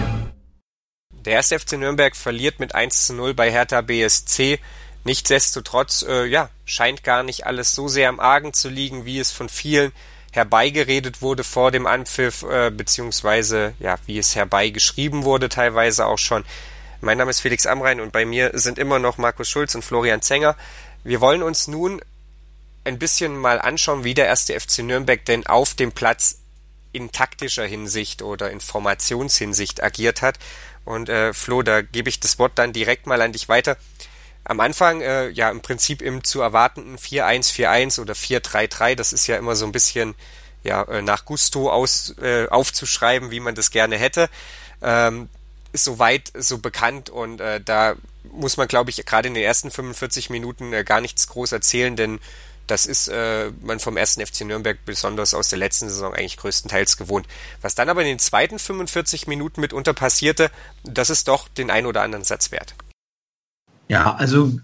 Der erste F C Nürnberg verliert mit eins zu null bei Hertha B S C. Nichtsdestotrotz, äh, ja, scheint gar nicht alles so sehr im Argen zu liegen, wie es von vielen herbeigeredet wurde vor dem Anpfiff, äh, beziehungsweise, ja, wie es herbeigeschrieben wurde, teilweise auch schon. Mein Name ist Felix Amrain und bei mir sind immer noch Markus Schulz und Florian Zenger. Wir wollen uns nun ein bisschen mal anschauen, wie der erste F C Nürnberg denn auf dem Platz in taktischer Hinsicht oder in Formationshinsicht agiert hat. Und äh, Flo, da gebe ich das Wort dann direkt mal an dich weiter. Am Anfang, äh, ja, im Prinzip im zu erwartenden vier eins vier eins oder vier drei drei, das ist ja immer so ein bisschen ja nach Gusto aus, äh, aufzuschreiben, wie man das gerne hätte, ähm, ist soweit so bekannt und äh, da muss man, glaube ich, gerade in den ersten fünfundvierzig Minuten äh, gar nichts groß erzählen, denn das ist äh, man vom ersten F C Nürnberg besonders aus der letzten Saison eigentlich größtenteils gewohnt. Was dann aber in den zweiten fünfundvierzig Minuten mitunter passierte, das ist doch den ein oder anderen Satz wert. Ja, also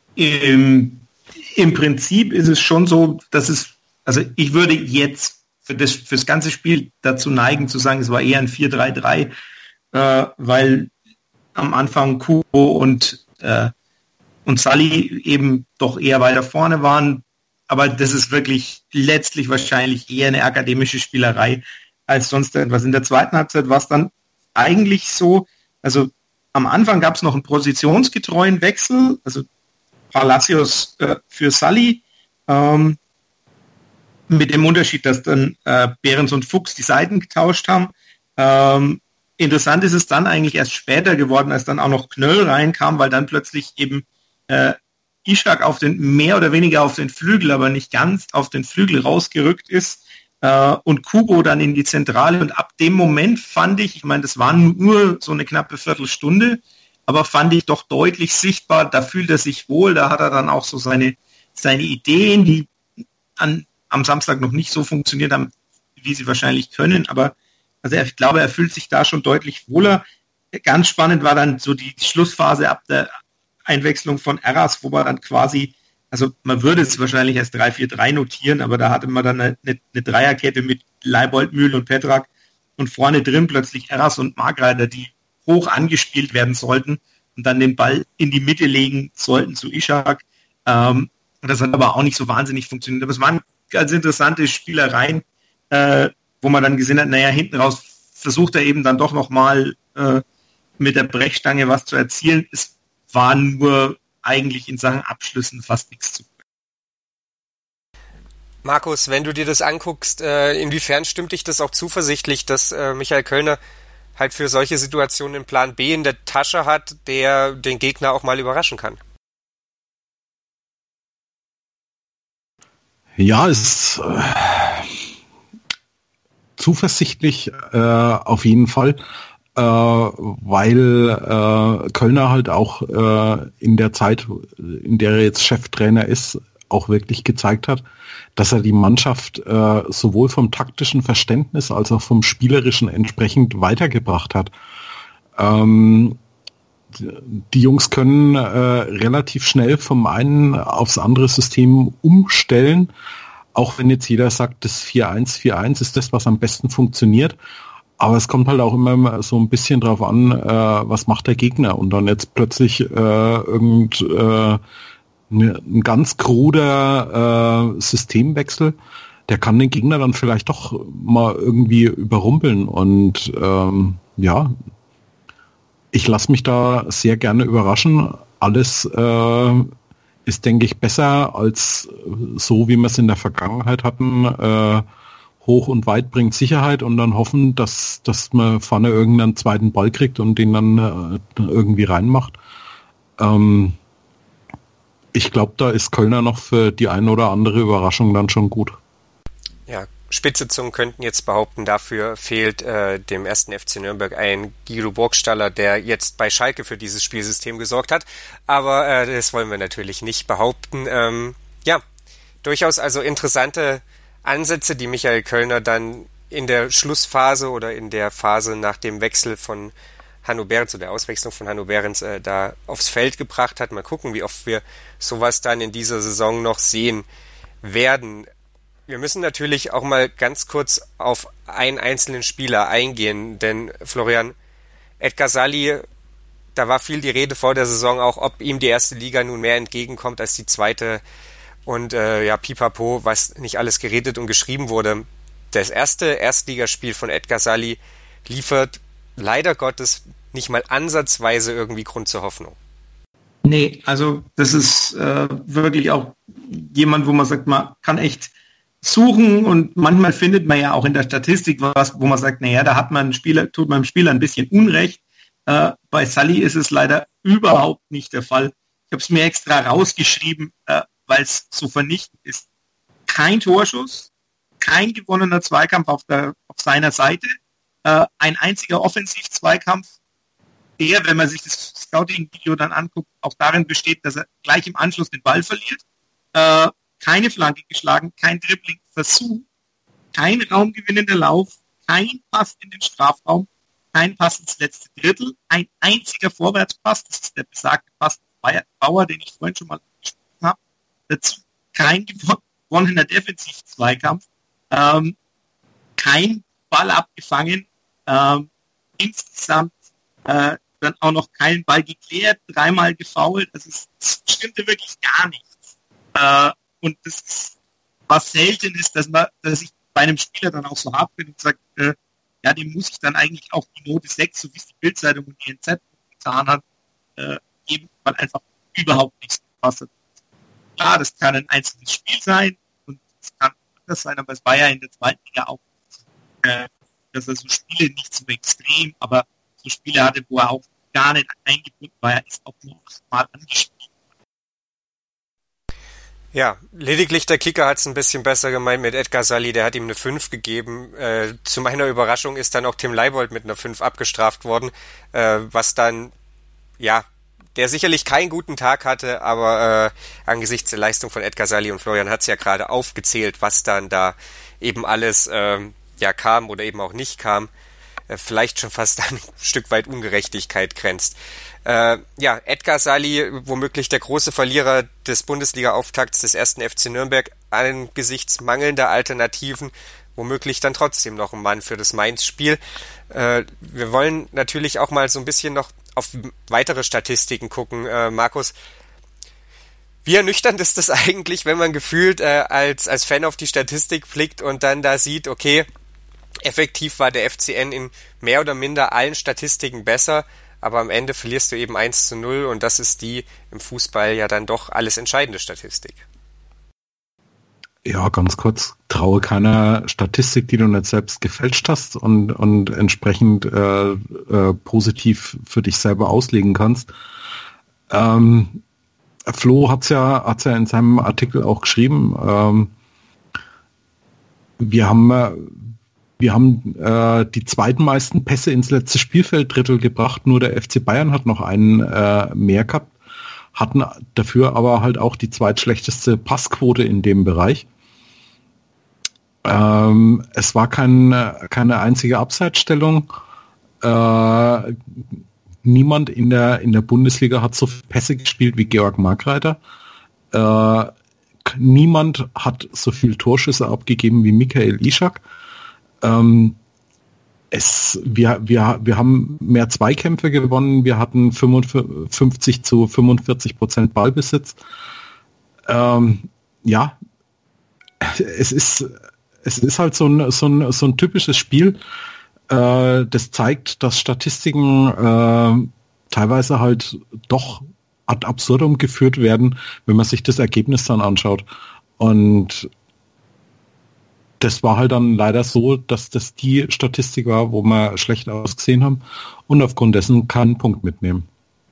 im, im Prinzip ist es schon so, dass es, also ich würde jetzt für das, für das ganze Spiel dazu neigen zu sagen, es war eher ein vier drei drei, äh, weil am Anfang Kubo und, äh, und Sully eben doch eher weiter vorne waren. Aber das ist wirklich letztlich wahrscheinlich eher eine akademische Spielerei als sonst etwas. In der zweiten Halbzeit war es dann eigentlich so, also am Anfang gab es noch einen positionsgetreuen Wechsel, also Palacios äh, für Sully, ähm, mit dem Unterschied, dass dann äh, Behrens und Fuchs die Seiten getauscht haben. Ähm, interessant ist es dann eigentlich erst später geworden, als dann auch noch Knöll reinkam, weil dann plötzlich eben äh, Ishak auf den, mehr oder weniger auf den Flügel, aber nicht ganz auf den Flügel rausgerückt ist äh, und Kubo dann in die Zentrale. Und ab dem Moment fand ich, ich meine, das war nur so eine knappe Viertelstunde, aber fand ich doch deutlich sichtbar, da fühlt er sich wohl, da hat er dann auch so seine, seine Ideen, die an, am Samstag noch nicht so funktioniert haben, wie sie wahrscheinlich können, aber also ich glaube, er fühlt sich da schon deutlich wohler. Ganz spannend war dann so die Schlussphase ab der Einwechslung von Erras, wo man dann quasi, also man würde es wahrscheinlich als drei vier drei notieren, aber da hatte man dann eine, eine Dreierkette mit Leibold, Mühl und Petrak und vorne drin plötzlich Erras und Margreiter, die hoch angespielt werden sollten und dann den Ball in die Mitte legen sollten zu Ishak. Ähm, das hat aber auch nicht so wahnsinnig funktioniert. Aber es waren ganz interessante Spielereien, äh, wo man dann gesehen hat, naja, hinten raus versucht er eben dann doch nochmal äh, mit der Brechstange was zu erzielen. Es war nur eigentlich in Sachen Abschlüssen fast nichts zu. Markus, wenn du dir das anguckst, äh, inwiefern stimmt dich das auch zuversichtlich, dass äh, Michael Kölner halt für solche Situationen einen Plan B in der Tasche hat, der den Gegner auch mal überraschen kann. Ja, es ist äh, zuversichtlich äh, auf jeden Fall, äh, weil äh, Kölner halt auch äh, in der Zeit, in der er jetzt Cheftrainer ist, auch wirklich gezeigt hat, dass er die Mannschaft äh, sowohl vom taktischen Verständnis als auch vom spielerischen entsprechend weitergebracht hat. Ähm, die Jungs können äh, relativ schnell vom einen aufs andere System umstellen, auch wenn jetzt jeder sagt, das vier eins vier eins ist das, was am besten funktioniert. Aber es kommt halt auch immer so ein bisschen drauf an, äh, was macht der Gegner. Und dann jetzt plötzlich äh, irgend äh, ein ganz kruder äh, Systemwechsel, der kann den Gegner dann vielleicht doch mal irgendwie überrumpeln. Und ähm, ja, ich lasse mich da sehr gerne überraschen. Alles äh, ist, denke ich, besser als so, wie wir es in der Vergangenheit hatten. Äh, hoch und weit bringt Sicherheit und dann hoffen, dass, dass man vorne irgendeinen zweiten Ball kriegt und den dann äh, irgendwie reinmacht. Ähm, ich glaube, da ist Kölner noch für die eine oder andere Überraschung dann schon gut. Ja, spitze Zungen könnten jetzt behaupten, dafür fehlt äh, dem ersten F C Nürnberg ein Guido Burgstaller, der jetzt bei Schalke für dieses Spielsystem gesorgt hat. Aber äh, das wollen wir natürlich nicht behaupten. Ähm, ja, durchaus also interessante Ansätze, die Michael Kölner dann in der Schlussphase oder in der Phase nach dem Wechsel von Hanno Behrens oder der Auswechslung von Hanno Behrens äh, da aufs Feld gebracht hat. Mal gucken, wie oft wir sowas dann in dieser Saison noch sehen werden. Wir müssen natürlich auch mal ganz kurz auf einen einzelnen Spieler eingehen, denn Florian, Edgar Sali, da war viel die Rede vor der Saison auch, ob ihm die erste Liga nun mehr entgegenkommt als die zweite und äh, ja, pipapo, was nicht alles geredet und geschrieben wurde. Das erste Erstligaspiel von Edgar Sali liefert leider Gottes nicht mal ansatzweise irgendwie Grund zur Hoffnung. Nee, also das ist äh, wirklich auch jemand, wo man sagt, man kann echt suchen und manchmal findet man ja auch in der Statistik was, wo man sagt, naja, da hat man einen Spieler, tut man dem Spieler ein bisschen Unrecht. Äh, bei Sali ist es leider überhaupt nicht der Fall. Ich habe es mir extra rausgeschrieben, äh, weil es so vernichtend ist. Kein Torschuss, kein gewonnener Zweikampf auf, der, auf seiner Seite, äh, ein einziger Offensiv-Zweikampf, der, wenn man sich das Scouting-Video dann anguckt, auch darin besteht, dass er gleich im Anschluss den Ball verliert, äh, keine Flanke geschlagen, kein Dribbling-Versuch, kein raumgewinnender Lauf, kein Pass in den Strafraum, kein Pass ins letzte Drittel, ein einziger Vorwärtspass, das ist der besagte Pass Bauer, den ich vorhin schon mal angesprochen habe, dazu kein gewonnener Defensiv-Zweikampf, ähm, kein Ball abgefangen, ähm, insgesamt äh, dann auch noch keinen Ball geklärt, dreimal gefoult, also es, es stimmte wirklich gar nichts. Äh, und das ist was selten ist, dass man, dass ich bei einem Spieler dann auch so hart bin und sage, äh, ja, dem muss ich dann eigentlich auch die Note sechs, so wie es die Bildzeitung und die N Z getan hat, äh, geben, weil einfach überhaupt nichts gepasst hat. Klar, das kann ein einzelnes Spiel sein und es kann anders sein, aber es war ja in der zweiten Liga auch, äh, dass er so Spiele nicht so extrem, aber so Spiele hatte, wo er auch gar nicht eingebunden war, er ist auch nur achtmal angespielt. Ja, lediglich der Kicker hat es ein bisschen besser gemeint mit Edgar Sali, der hat ihm eine fünf gegeben. Äh, zu meiner Überraschung ist dann auch Tim Leibold mit einer fünf abgestraft worden, äh, was dann, ja, der sicherlich keinen guten Tag hatte, aber äh, angesichts der Leistung von Edgar Sali und Florian hat es ja gerade aufgezählt, was dann da eben alles äh, ja kam oder eben auch nicht kam, äh, vielleicht schon fast an ein Stück weit Ungerechtigkeit grenzt. Äh, ja, Edgar Sali, womöglich der große Verlierer des Bundesliga-Auftakts des ersten F C Nürnberg, angesichts mangelnder Alternativen, womöglich dann trotzdem noch ein Mann für das Mainz-Spiel. Äh, wir wollen natürlich auch mal so ein bisschen noch auf weitere Statistiken gucken. Äh, Markus, wie ernüchternd ist das eigentlich, wenn man gefühlt äh, als, als Fan auf die Statistik blickt und dann da sieht, okay, effektiv war der F C N in mehr oder minder allen Statistiken besser, aber am Ende verlierst du eben eins zu null und das ist die im Fußball ja dann doch alles entscheidende Statistik. Ja, ganz kurz. Traue keiner Statistik, die du nicht selbst gefälscht hast und, und entsprechend äh, äh, positiv für dich selber auslegen kannst. Ähm, Flo hat's ja, hat's ja in seinem Artikel auch geschrieben. Ähm, wir haben, wir haben äh, die zweitmeisten Pässe ins letzte Spielfelddrittel gebracht. Nur der F C Bayern hat noch einen äh, mehr gehabt, hatten dafür aber halt auch die zweitschlechteste Passquote in dem Bereich. Ähm, es war kein, keine einzige Abseitsstellung. Äh, niemand in der, in der Bundesliga hat so viele Pässe gespielt wie Georg Markreiter. Äh, niemand hat so viele Torschüsse abgegeben wie Michael Ishak. Ähm, es, wir, wir, wir haben mehr Zweikämpfe gewonnen. Wir hatten fünfundfünfzig zu fünfundvierzig Prozent Ballbesitz. Ähm, ja, es ist, es ist halt so ein, so ein, so ein typisches Spiel. Äh, das zeigt, dass Statistiken äh, teilweise halt doch ad absurdum geführt werden, wenn man sich das Ergebnis dann anschaut. Und das war halt dann leider so, dass das die Statistik war, wo wir schlecht ausgesehen haben und aufgrund dessen keinen Punkt mitnehmen.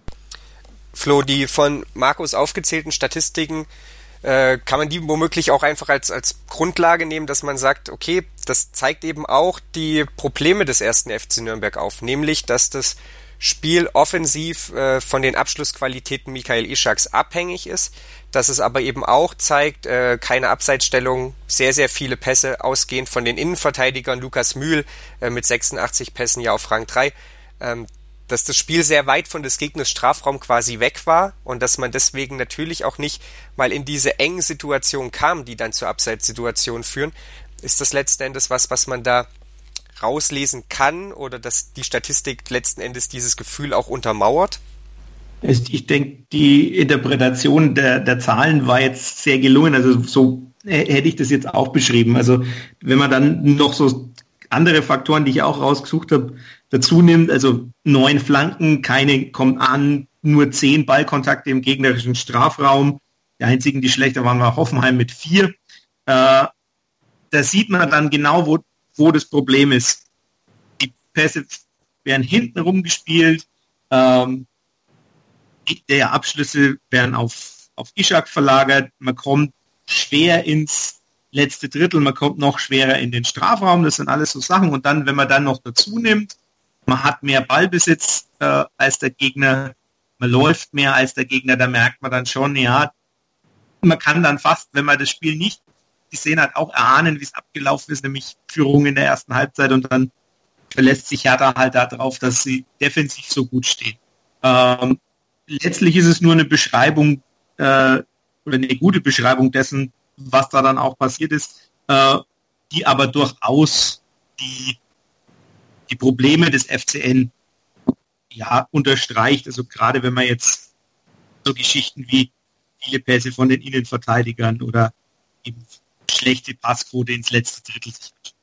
Flo, die von Markus aufgezählten Statistiken, äh, kann man die womöglich auch einfach als, als Grundlage nehmen, dass man sagt, okay, das zeigt eben auch die Probleme des ersten F C Nürnberg auf, nämlich, dass das Spiel offensiv äh, von den Abschlussqualitäten Michael Ishaks abhängig ist, dass es aber eben auch zeigt, äh, keine Abseitsstellung, sehr, sehr viele Pässe ausgehend von den Innenverteidigern, Lukas Mühl äh, mit sechsundachtzig Pässen ja auf Rang drei, ähm, dass das Spiel sehr weit von des Gegners Strafraum quasi weg war und dass man deswegen natürlich auch nicht mal in diese engen Situationen kam, die dann zur Abseitssituation führen. Ist das letzten Endes was, was man da rauslesen kann oder dass die Statistik letzten Endes dieses Gefühl auch untermauert? Ich denke, die Interpretation der, der Zahlen war jetzt sehr gelungen. Also so hätte ich das jetzt auch beschrieben. Also wenn man dann noch so andere Faktoren, die ich auch rausgesucht habe, dazu nimmt, also neun Flanken, keine kommt an, nur zehn Ballkontakte im gegnerischen Strafraum. Die einzigen, die schlechter waren, war Hoffenheim mit vier. Äh, da sieht man dann genau, wo, wo das Problem ist. Die Pässe werden hinten rumgespielt, ähm, die Abschlüsse werden auf, auf Ishak verlagert, man kommt schwer ins letzte Drittel, man kommt noch schwerer in den Strafraum, das sind alles so Sachen. Und dann, wenn man dann noch dazu nimmt, man hat mehr Ballbesitz äh, als der Gegner, man läuft mehr als der Gegner, da merkt man dann schon, ja, man kann dann fast, wenn man das Spiel nicht gesehen hat, auch erahnen, wie es abgelaufen ist, nämlich Führung in der ersten Halbzeit und dann verlässt sich Hertha halt darauf, dass sie defensiv so gut stehen. Ähm, letztlich ist es nur eine Beschreibung äh, oder eine gute Beschreibung dessen, was da dann auch passiert ist, äh, die aber durchaus die die Probleme des F C N ja unterstreicht. Also gerade wenn man jetzt so Geschichten wie viele Pässe von den Innenverteidigern oder eben schlechte Passquote ins letzte Drittel sich anschaut.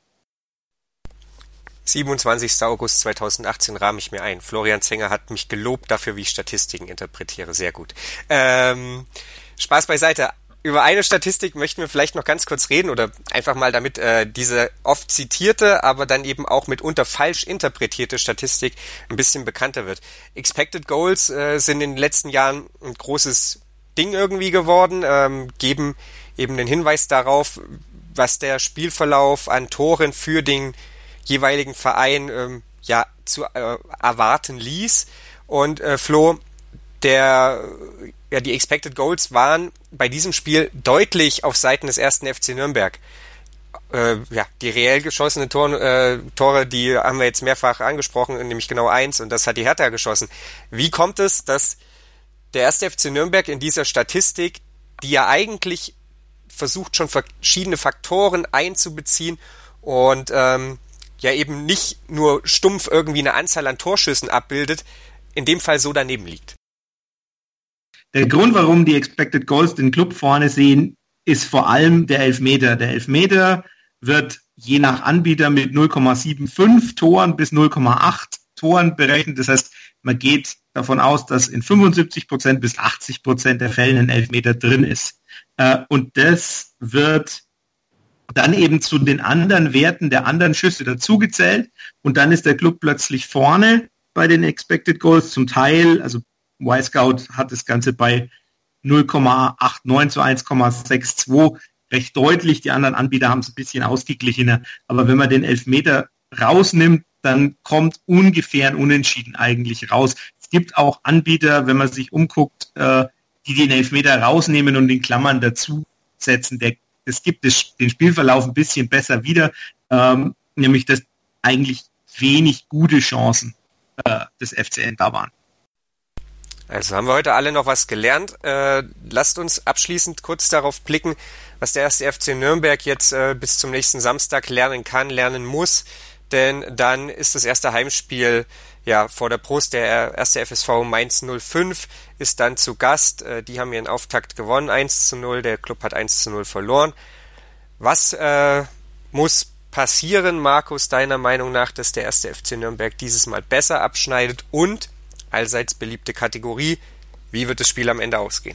siebenundzwanzigster August zweitausendachtzehn rahme ich mir ein. Florian Zenger hat mich gelobt dafür, wie ich Statistiken interpretiere. Sehr gut. Ähm, Spaß beiseite. Über eine Statistik möchten wir vielleicht noch ganz kurz reden oder einfach mal damit äh, diese oft zitierte, aber dann eben auch mitunter falsch interpretierte Statistik ein bisschen bekannter wird. Expected Goals äh, sind in den letzten Jahren ein großes Ding irgendwie geworden, ähm, geben eben den Hinweis darauf, was der Spielverlauf an Toren für den jeweiligen Verein ähm, ja zu äh, erwarten ließ. Und äh, Flo, der ja die Expected Goals waren bei diesem Spiel deutlich auf Seiten des ersten F C Nürnberg. Äh, ja, die reell geschossenen Tor, äh, Tore, die haben wir jetzt mehrfach angesprochen, nämlich genau eins, und das hat die Hertha geschossen. Wie kommt es, dass der erste F C Nürnberg in dieser Statistik, die ja eigentlich versucht, schon verschiedene Faktoren einzubeziehen und ähm, ja eben nicht nur stumpf irgendwie eine Anzahl an Torschüssen abbildet, in dem Fall so daneben liegt? Der Grund, warum die Expected Goals den Club vorne sehen, ist vor allem der Elfmeter. Der Elfmeter wird je nach Anbieter mit null Komma fünfundsiebzig Toren bis null Komma acht Toren berechnet. Das heißt, man geht davon aus, dass in fünfundsiebzig Prozent bis achtzig Prozent der Fällen ein Elfmeter drin ist. Und das wird dann eben zu den anderen Werten der anderen Schüsse dazugezählt und dann ist der Club plötzlich vorne bei den Expected Goals zum Teil, also Y-Scout hat das Ganze bei null Komma neunundachtzig zu eins Komma zweiundsechzig recht deutlich, die anderen Anbieter haben es ein bisschen ausgeglichener, aber wenn man den Elfmeter rausnimmt, dann kommt ungefähr ein Unentschieden eigentlich raus. Es gibt auch Anbieter, wenn man sich umguckt, äh, die den Elfmeter rausnehmen und in Klammern dazu setzen. Der, das gibt es, den Spielverlauf ein bisschen besser wieder, ähm, nämlich dass eigentlich wenig gute Chancen äh, des F C N da waren. Also haben wir heute alle noch was gelernt. Äh, lasst uns abschließend kurz darauf blicken, was der erste F C Nürnberg jetzt äh, bis zum nächsten Samstag lernen kann, lernen muss. Denn dann ist das erste Heimspiel ja vor der Brust. Der erste F S V Mainz null fünf ist dann zu Gast. Äh, die haben ihren Auftakt gewonnen, eins zu null. Der Club hat eins zu null verloren. Was äh, muss passieren, Markus, deiner Meinung nach, dass der erste F C Nürnberg dieses Mal besser abschneidet? Und allseits beliebte Kategorie, wie wird das Spiel am Ende ausgehen?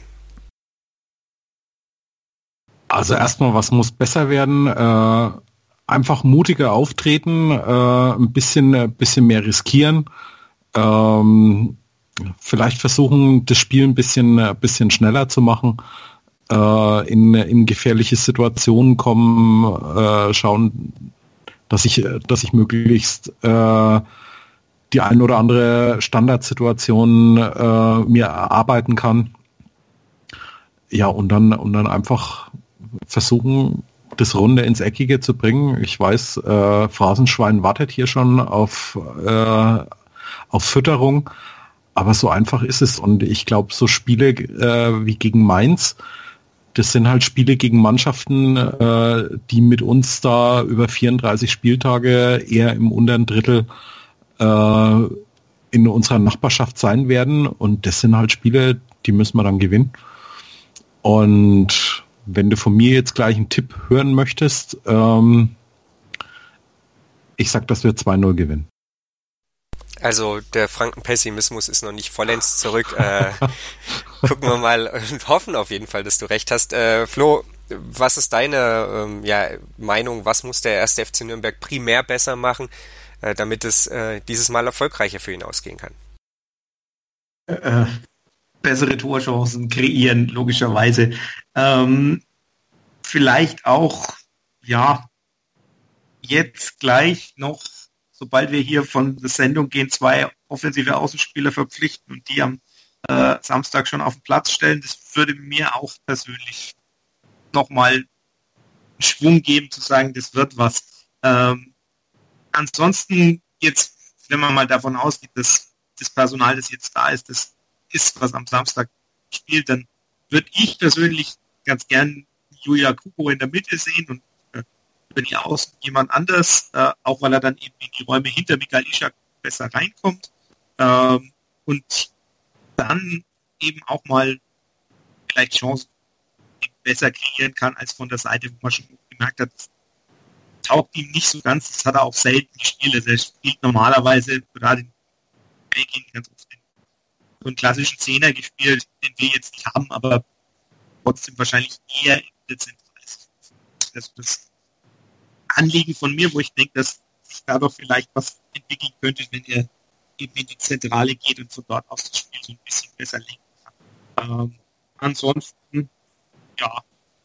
Also erstmal, was muss besser werden? Äh, einfach mutiger auftreten, äh, ein bisschen, ein bisschen mehr riskieren, ähm, vielleicht versuchen, das Spiel ein bisschen, ein bisschen schneller zu machen, äh, in, in gefährliche Situationen kommen, äh, schauen, dass ich, dass ich möglichst äh, die ein oder andere Standardsituation äh, mir erarbeiten kann. Ja, und dann, und dann einfach versuchen, das Runde ins Eckige zu bringen. Ich weiß, äh, Phrasenschwein wartet hier schon auf, äh, auf Fütterung, aber so einfach ist es. Und ich glaube, so Spiele äh, wie gegen Mainz, das sind halt Spiele gegen Mannschaften, äh, die mit uns da über vierunddreißig Spieltage eher im unteren Drittel äh, in unserer Nachbarschaft sein werden. Und das sind halt Spiele, die müssen wir dann gewinnen. Und wenn du von mir jetzt gleich einen Tipp hören möchtest, ähm, ich sag, dass wir zwei null gewinnen. Also der Franken-Pessimismus ist noch nicht vollends zurück. Äh, gucken wir mal und hoffen auf jeden Fall, dass du recht hast. Äh, Flo, was ist deine ähm, ja, Meinung? Was muss der erste F C Nürnberg primär besser machen, äh, damit es äh, dieses Mal erfolgreicher für ihn ausgehen kann? Äh, bessere Torchancen kreieren, logischerweise. Ähm, vielleicht auch, ja, jetzt gleich noch, sobald wir hier von der Sendung gehen, zwei offensive Außenspieler verpflichten und die am äh, Samstag schon auf den Platz stellen. Das würde mir auch persönlich nochmal einen Schwung geben, zu sagen, das wird was. Ähm, ansonsten jetzt, wenn man mal davon ausgeht, dass das Personal, das jetzt da ist, das ist, was am Samstag spielt, dann würde ich persönlich ganz gern Yuya Kubo in der Mitte sehen und äh, über die Außen jemand anders, äh, auch weil er dann eben in die Räume hinter Mikael Ishak besser reinkommt ähm, und dann eben auch mal vielleicht Chancen besser kreieren kann als von der Seite, wo man schon gemerkt hat, das taugt ihm nicht so ganz, das hat er auch selten gespielt, also er spielt normalerweise gerade in Belgien ganz oft den so einen klassischen Zehner gespielt, den wir jetzt nicht haben, aber trotzdem wahrscheinlich eher in der Zentrale ist. Das ist das Anliegen von mir, wo ich denke, dass sich dadurch vielleicht was entwickeln könnte, wenn er eben in die Zentrale geht und von dort aus das Spiel so ein bisschen besser lenken kann. Ähm, ansonsten, ja,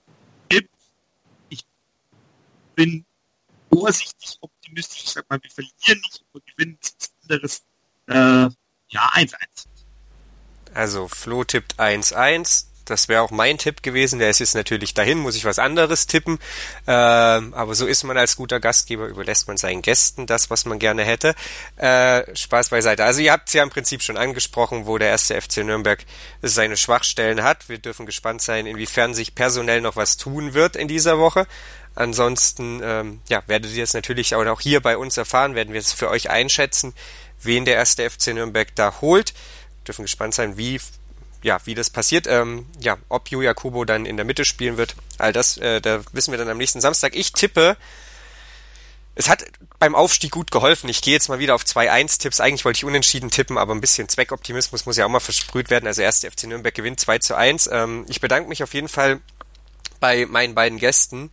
ich bin vorsichtig optimistisch. Ich sag mal, wir verlieren nicht, aber gewinnen nichts anderes. Äh, ja, eins eins. Also Flo tippt eins eins. Das wäre auch mein Tipp gewesen. Der ist jetzt natürlich dahin, muss ich was anderes tippen. Ähm, aber so ist man als guter Gastgeber, überlässt man seinen Gästen das, was man gerne hätte. Äh, Spaß beiseite. Also ihr habt es ja im Prinzip schon angesprochen, wo der erste F C Nürnberg seine Schwachstellen hat. Wir dürfen gespannt sein, inwiefern sich personell noch was tun wird in dieser Woche. Ansonsten ähm, ja, werdet ihr es natürlich auch hier bei uns erfahren, werden wir es für euch einschätzen, wen der erste F C Nürnberg da holt. Wir dürfen gespannt sein, wie ja, wie das passiert, ähm, ja, ob Yuya Kubo dann in der Mitte spielen wird, all das, äh, da wissen wir dann am nächsten Samstag. Ich tippe, es hat beim Aufstieg gut geholfen. Ich gehe jetzt mal wieder auf zwei eins Tipps. Eigentlich wollte ich unentschieden tippen, aber ein bisschen Zweckoptimismus muss ja auch mal versprüht werden. Also erste F C Nürnberg gewinnt zwei zu eins. Ähm, ich bedanke mich auf jeden Fall bei meinen beiden Gästen,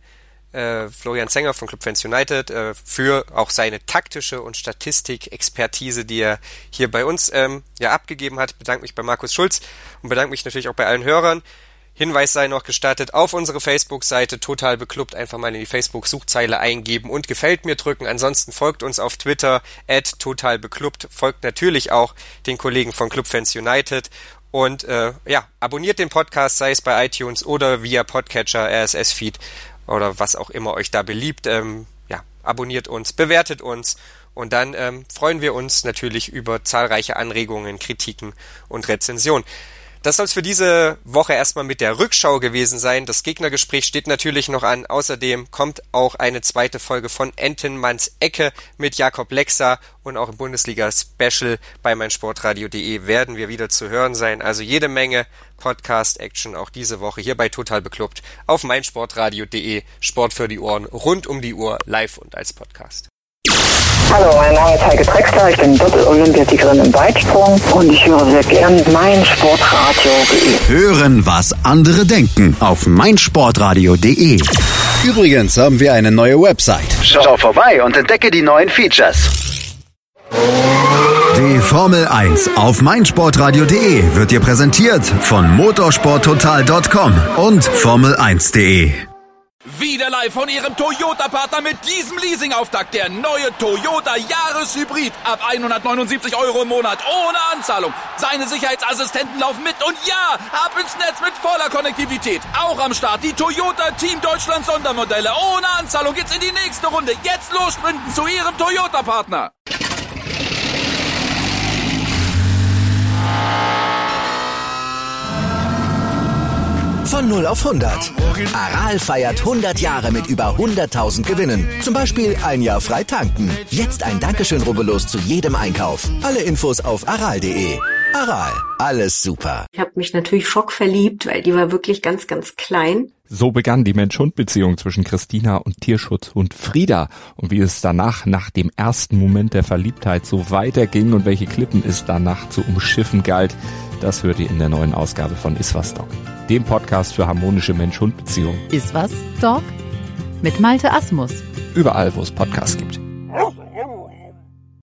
äh, Florian Zenger von Club Fans United, äh, für auch seine taktische und Statistik-Expertise, die er hier bei uns ähm, ja abgegeben hat. Bedanke mich bei Markus Schulz und bedanke mich natürlich auch bei allen Hörern. Hinweis sei noch gestattet, auf unsere Facebook-Seite Total Beklubbt einfach mal in die Facebook-Suchzeile eingeben und Gefällt mir drücken. Ansonsten folgt uns auf Twitter at Total Beklubbt, folgt natürlich auch den Kollegen von Club Fans United und äh, ja, abonniert den Podcast, sei es bei iTunes oder via Podcatcher, R S S-Feed oder was auch immer euch da beliebt. Ähm, ja, abonniert uns, bewertet uns und dann ähm, freuen wir uns natürlich über zahlreiche Anregungen, Kritiken und Rezensionen. Das soll es für diese Woche erstmal mit der Rückschau gewesen sein. Das Gegnergespräch steht natürlich noch an. Außerdem kommt auch eine zweite Folge von Entenmanns Ecke mit Jakob Lexa und auch im Bundesliga-Special bei meinsportradio punkt de werden wir wieder zu hören sein. Also jede Menge Podcast-Action auch diese Woche hier bei Total Beklubbt auf meinsportradio punkt de. Sport für die Ohren, rund um die Uhr, live und als Podcast. Hallo, mein Name ist Heike Drexler, ich bin Doppel-Olympiasiegerin im Weitsprung und ich höre sehr gern meinsportradio punkt de. Hören, was andere denken auf meinsportradio punkt de. Übrigens haben wir eine neue Website. Schau vorbei und entdecke die neuen Features. Die Formel eins auf meinsportradio punkt de wird dir präsentiert von motorsporttotal punkt com und formel eins punkt de. Wieder live von Ihrem Toyota-Partner mit diesem Leasing-Auftakt. Der neue Toyota Jahreshybrid. Ab hundertneunundsiebzig Euro im Monat. Ohne Anzahlung. Seine Sicherheitsassistenten laufen mit. Und ja, ab ins Netz mit voller Konnektivität. Auch am Start die Toyota Team Deutschland Sondermodelle. Ohne Anzahlung geht's in die nächste Runde. Jetzt los sprinten zu Ihrem Toyota-Partner. Von null auf hundert. Aral feiert hundert Jahre mit über hunderttausend Gewinnen. Zum Beispiel ein Jahr frei tanken. Jetzt ein Dankeschön, rubbellos zu jedem Einkauf. Alle Infos auf aral punkt de. Aral, alles super. Ich habe mich natürlich schockverliebt, weil die war wirklich ganz, ganz klein. So begann die Mensch-Hund-Beziehung zwischen Christina und Tierschutzhund Frieda. Und wie es danach, nach dem ersten Moment der Verliebtheit, so weiterging und welche Klippen es danach zu umschiffen galt, das hört ihr in der neuen Ausgabe von Iswas Dog, dem Podcast für harmonische Mensch-Hund-Beziehungen. Iswas Dog mit Malte Asmus. Überall, wo es Podcasts gibt.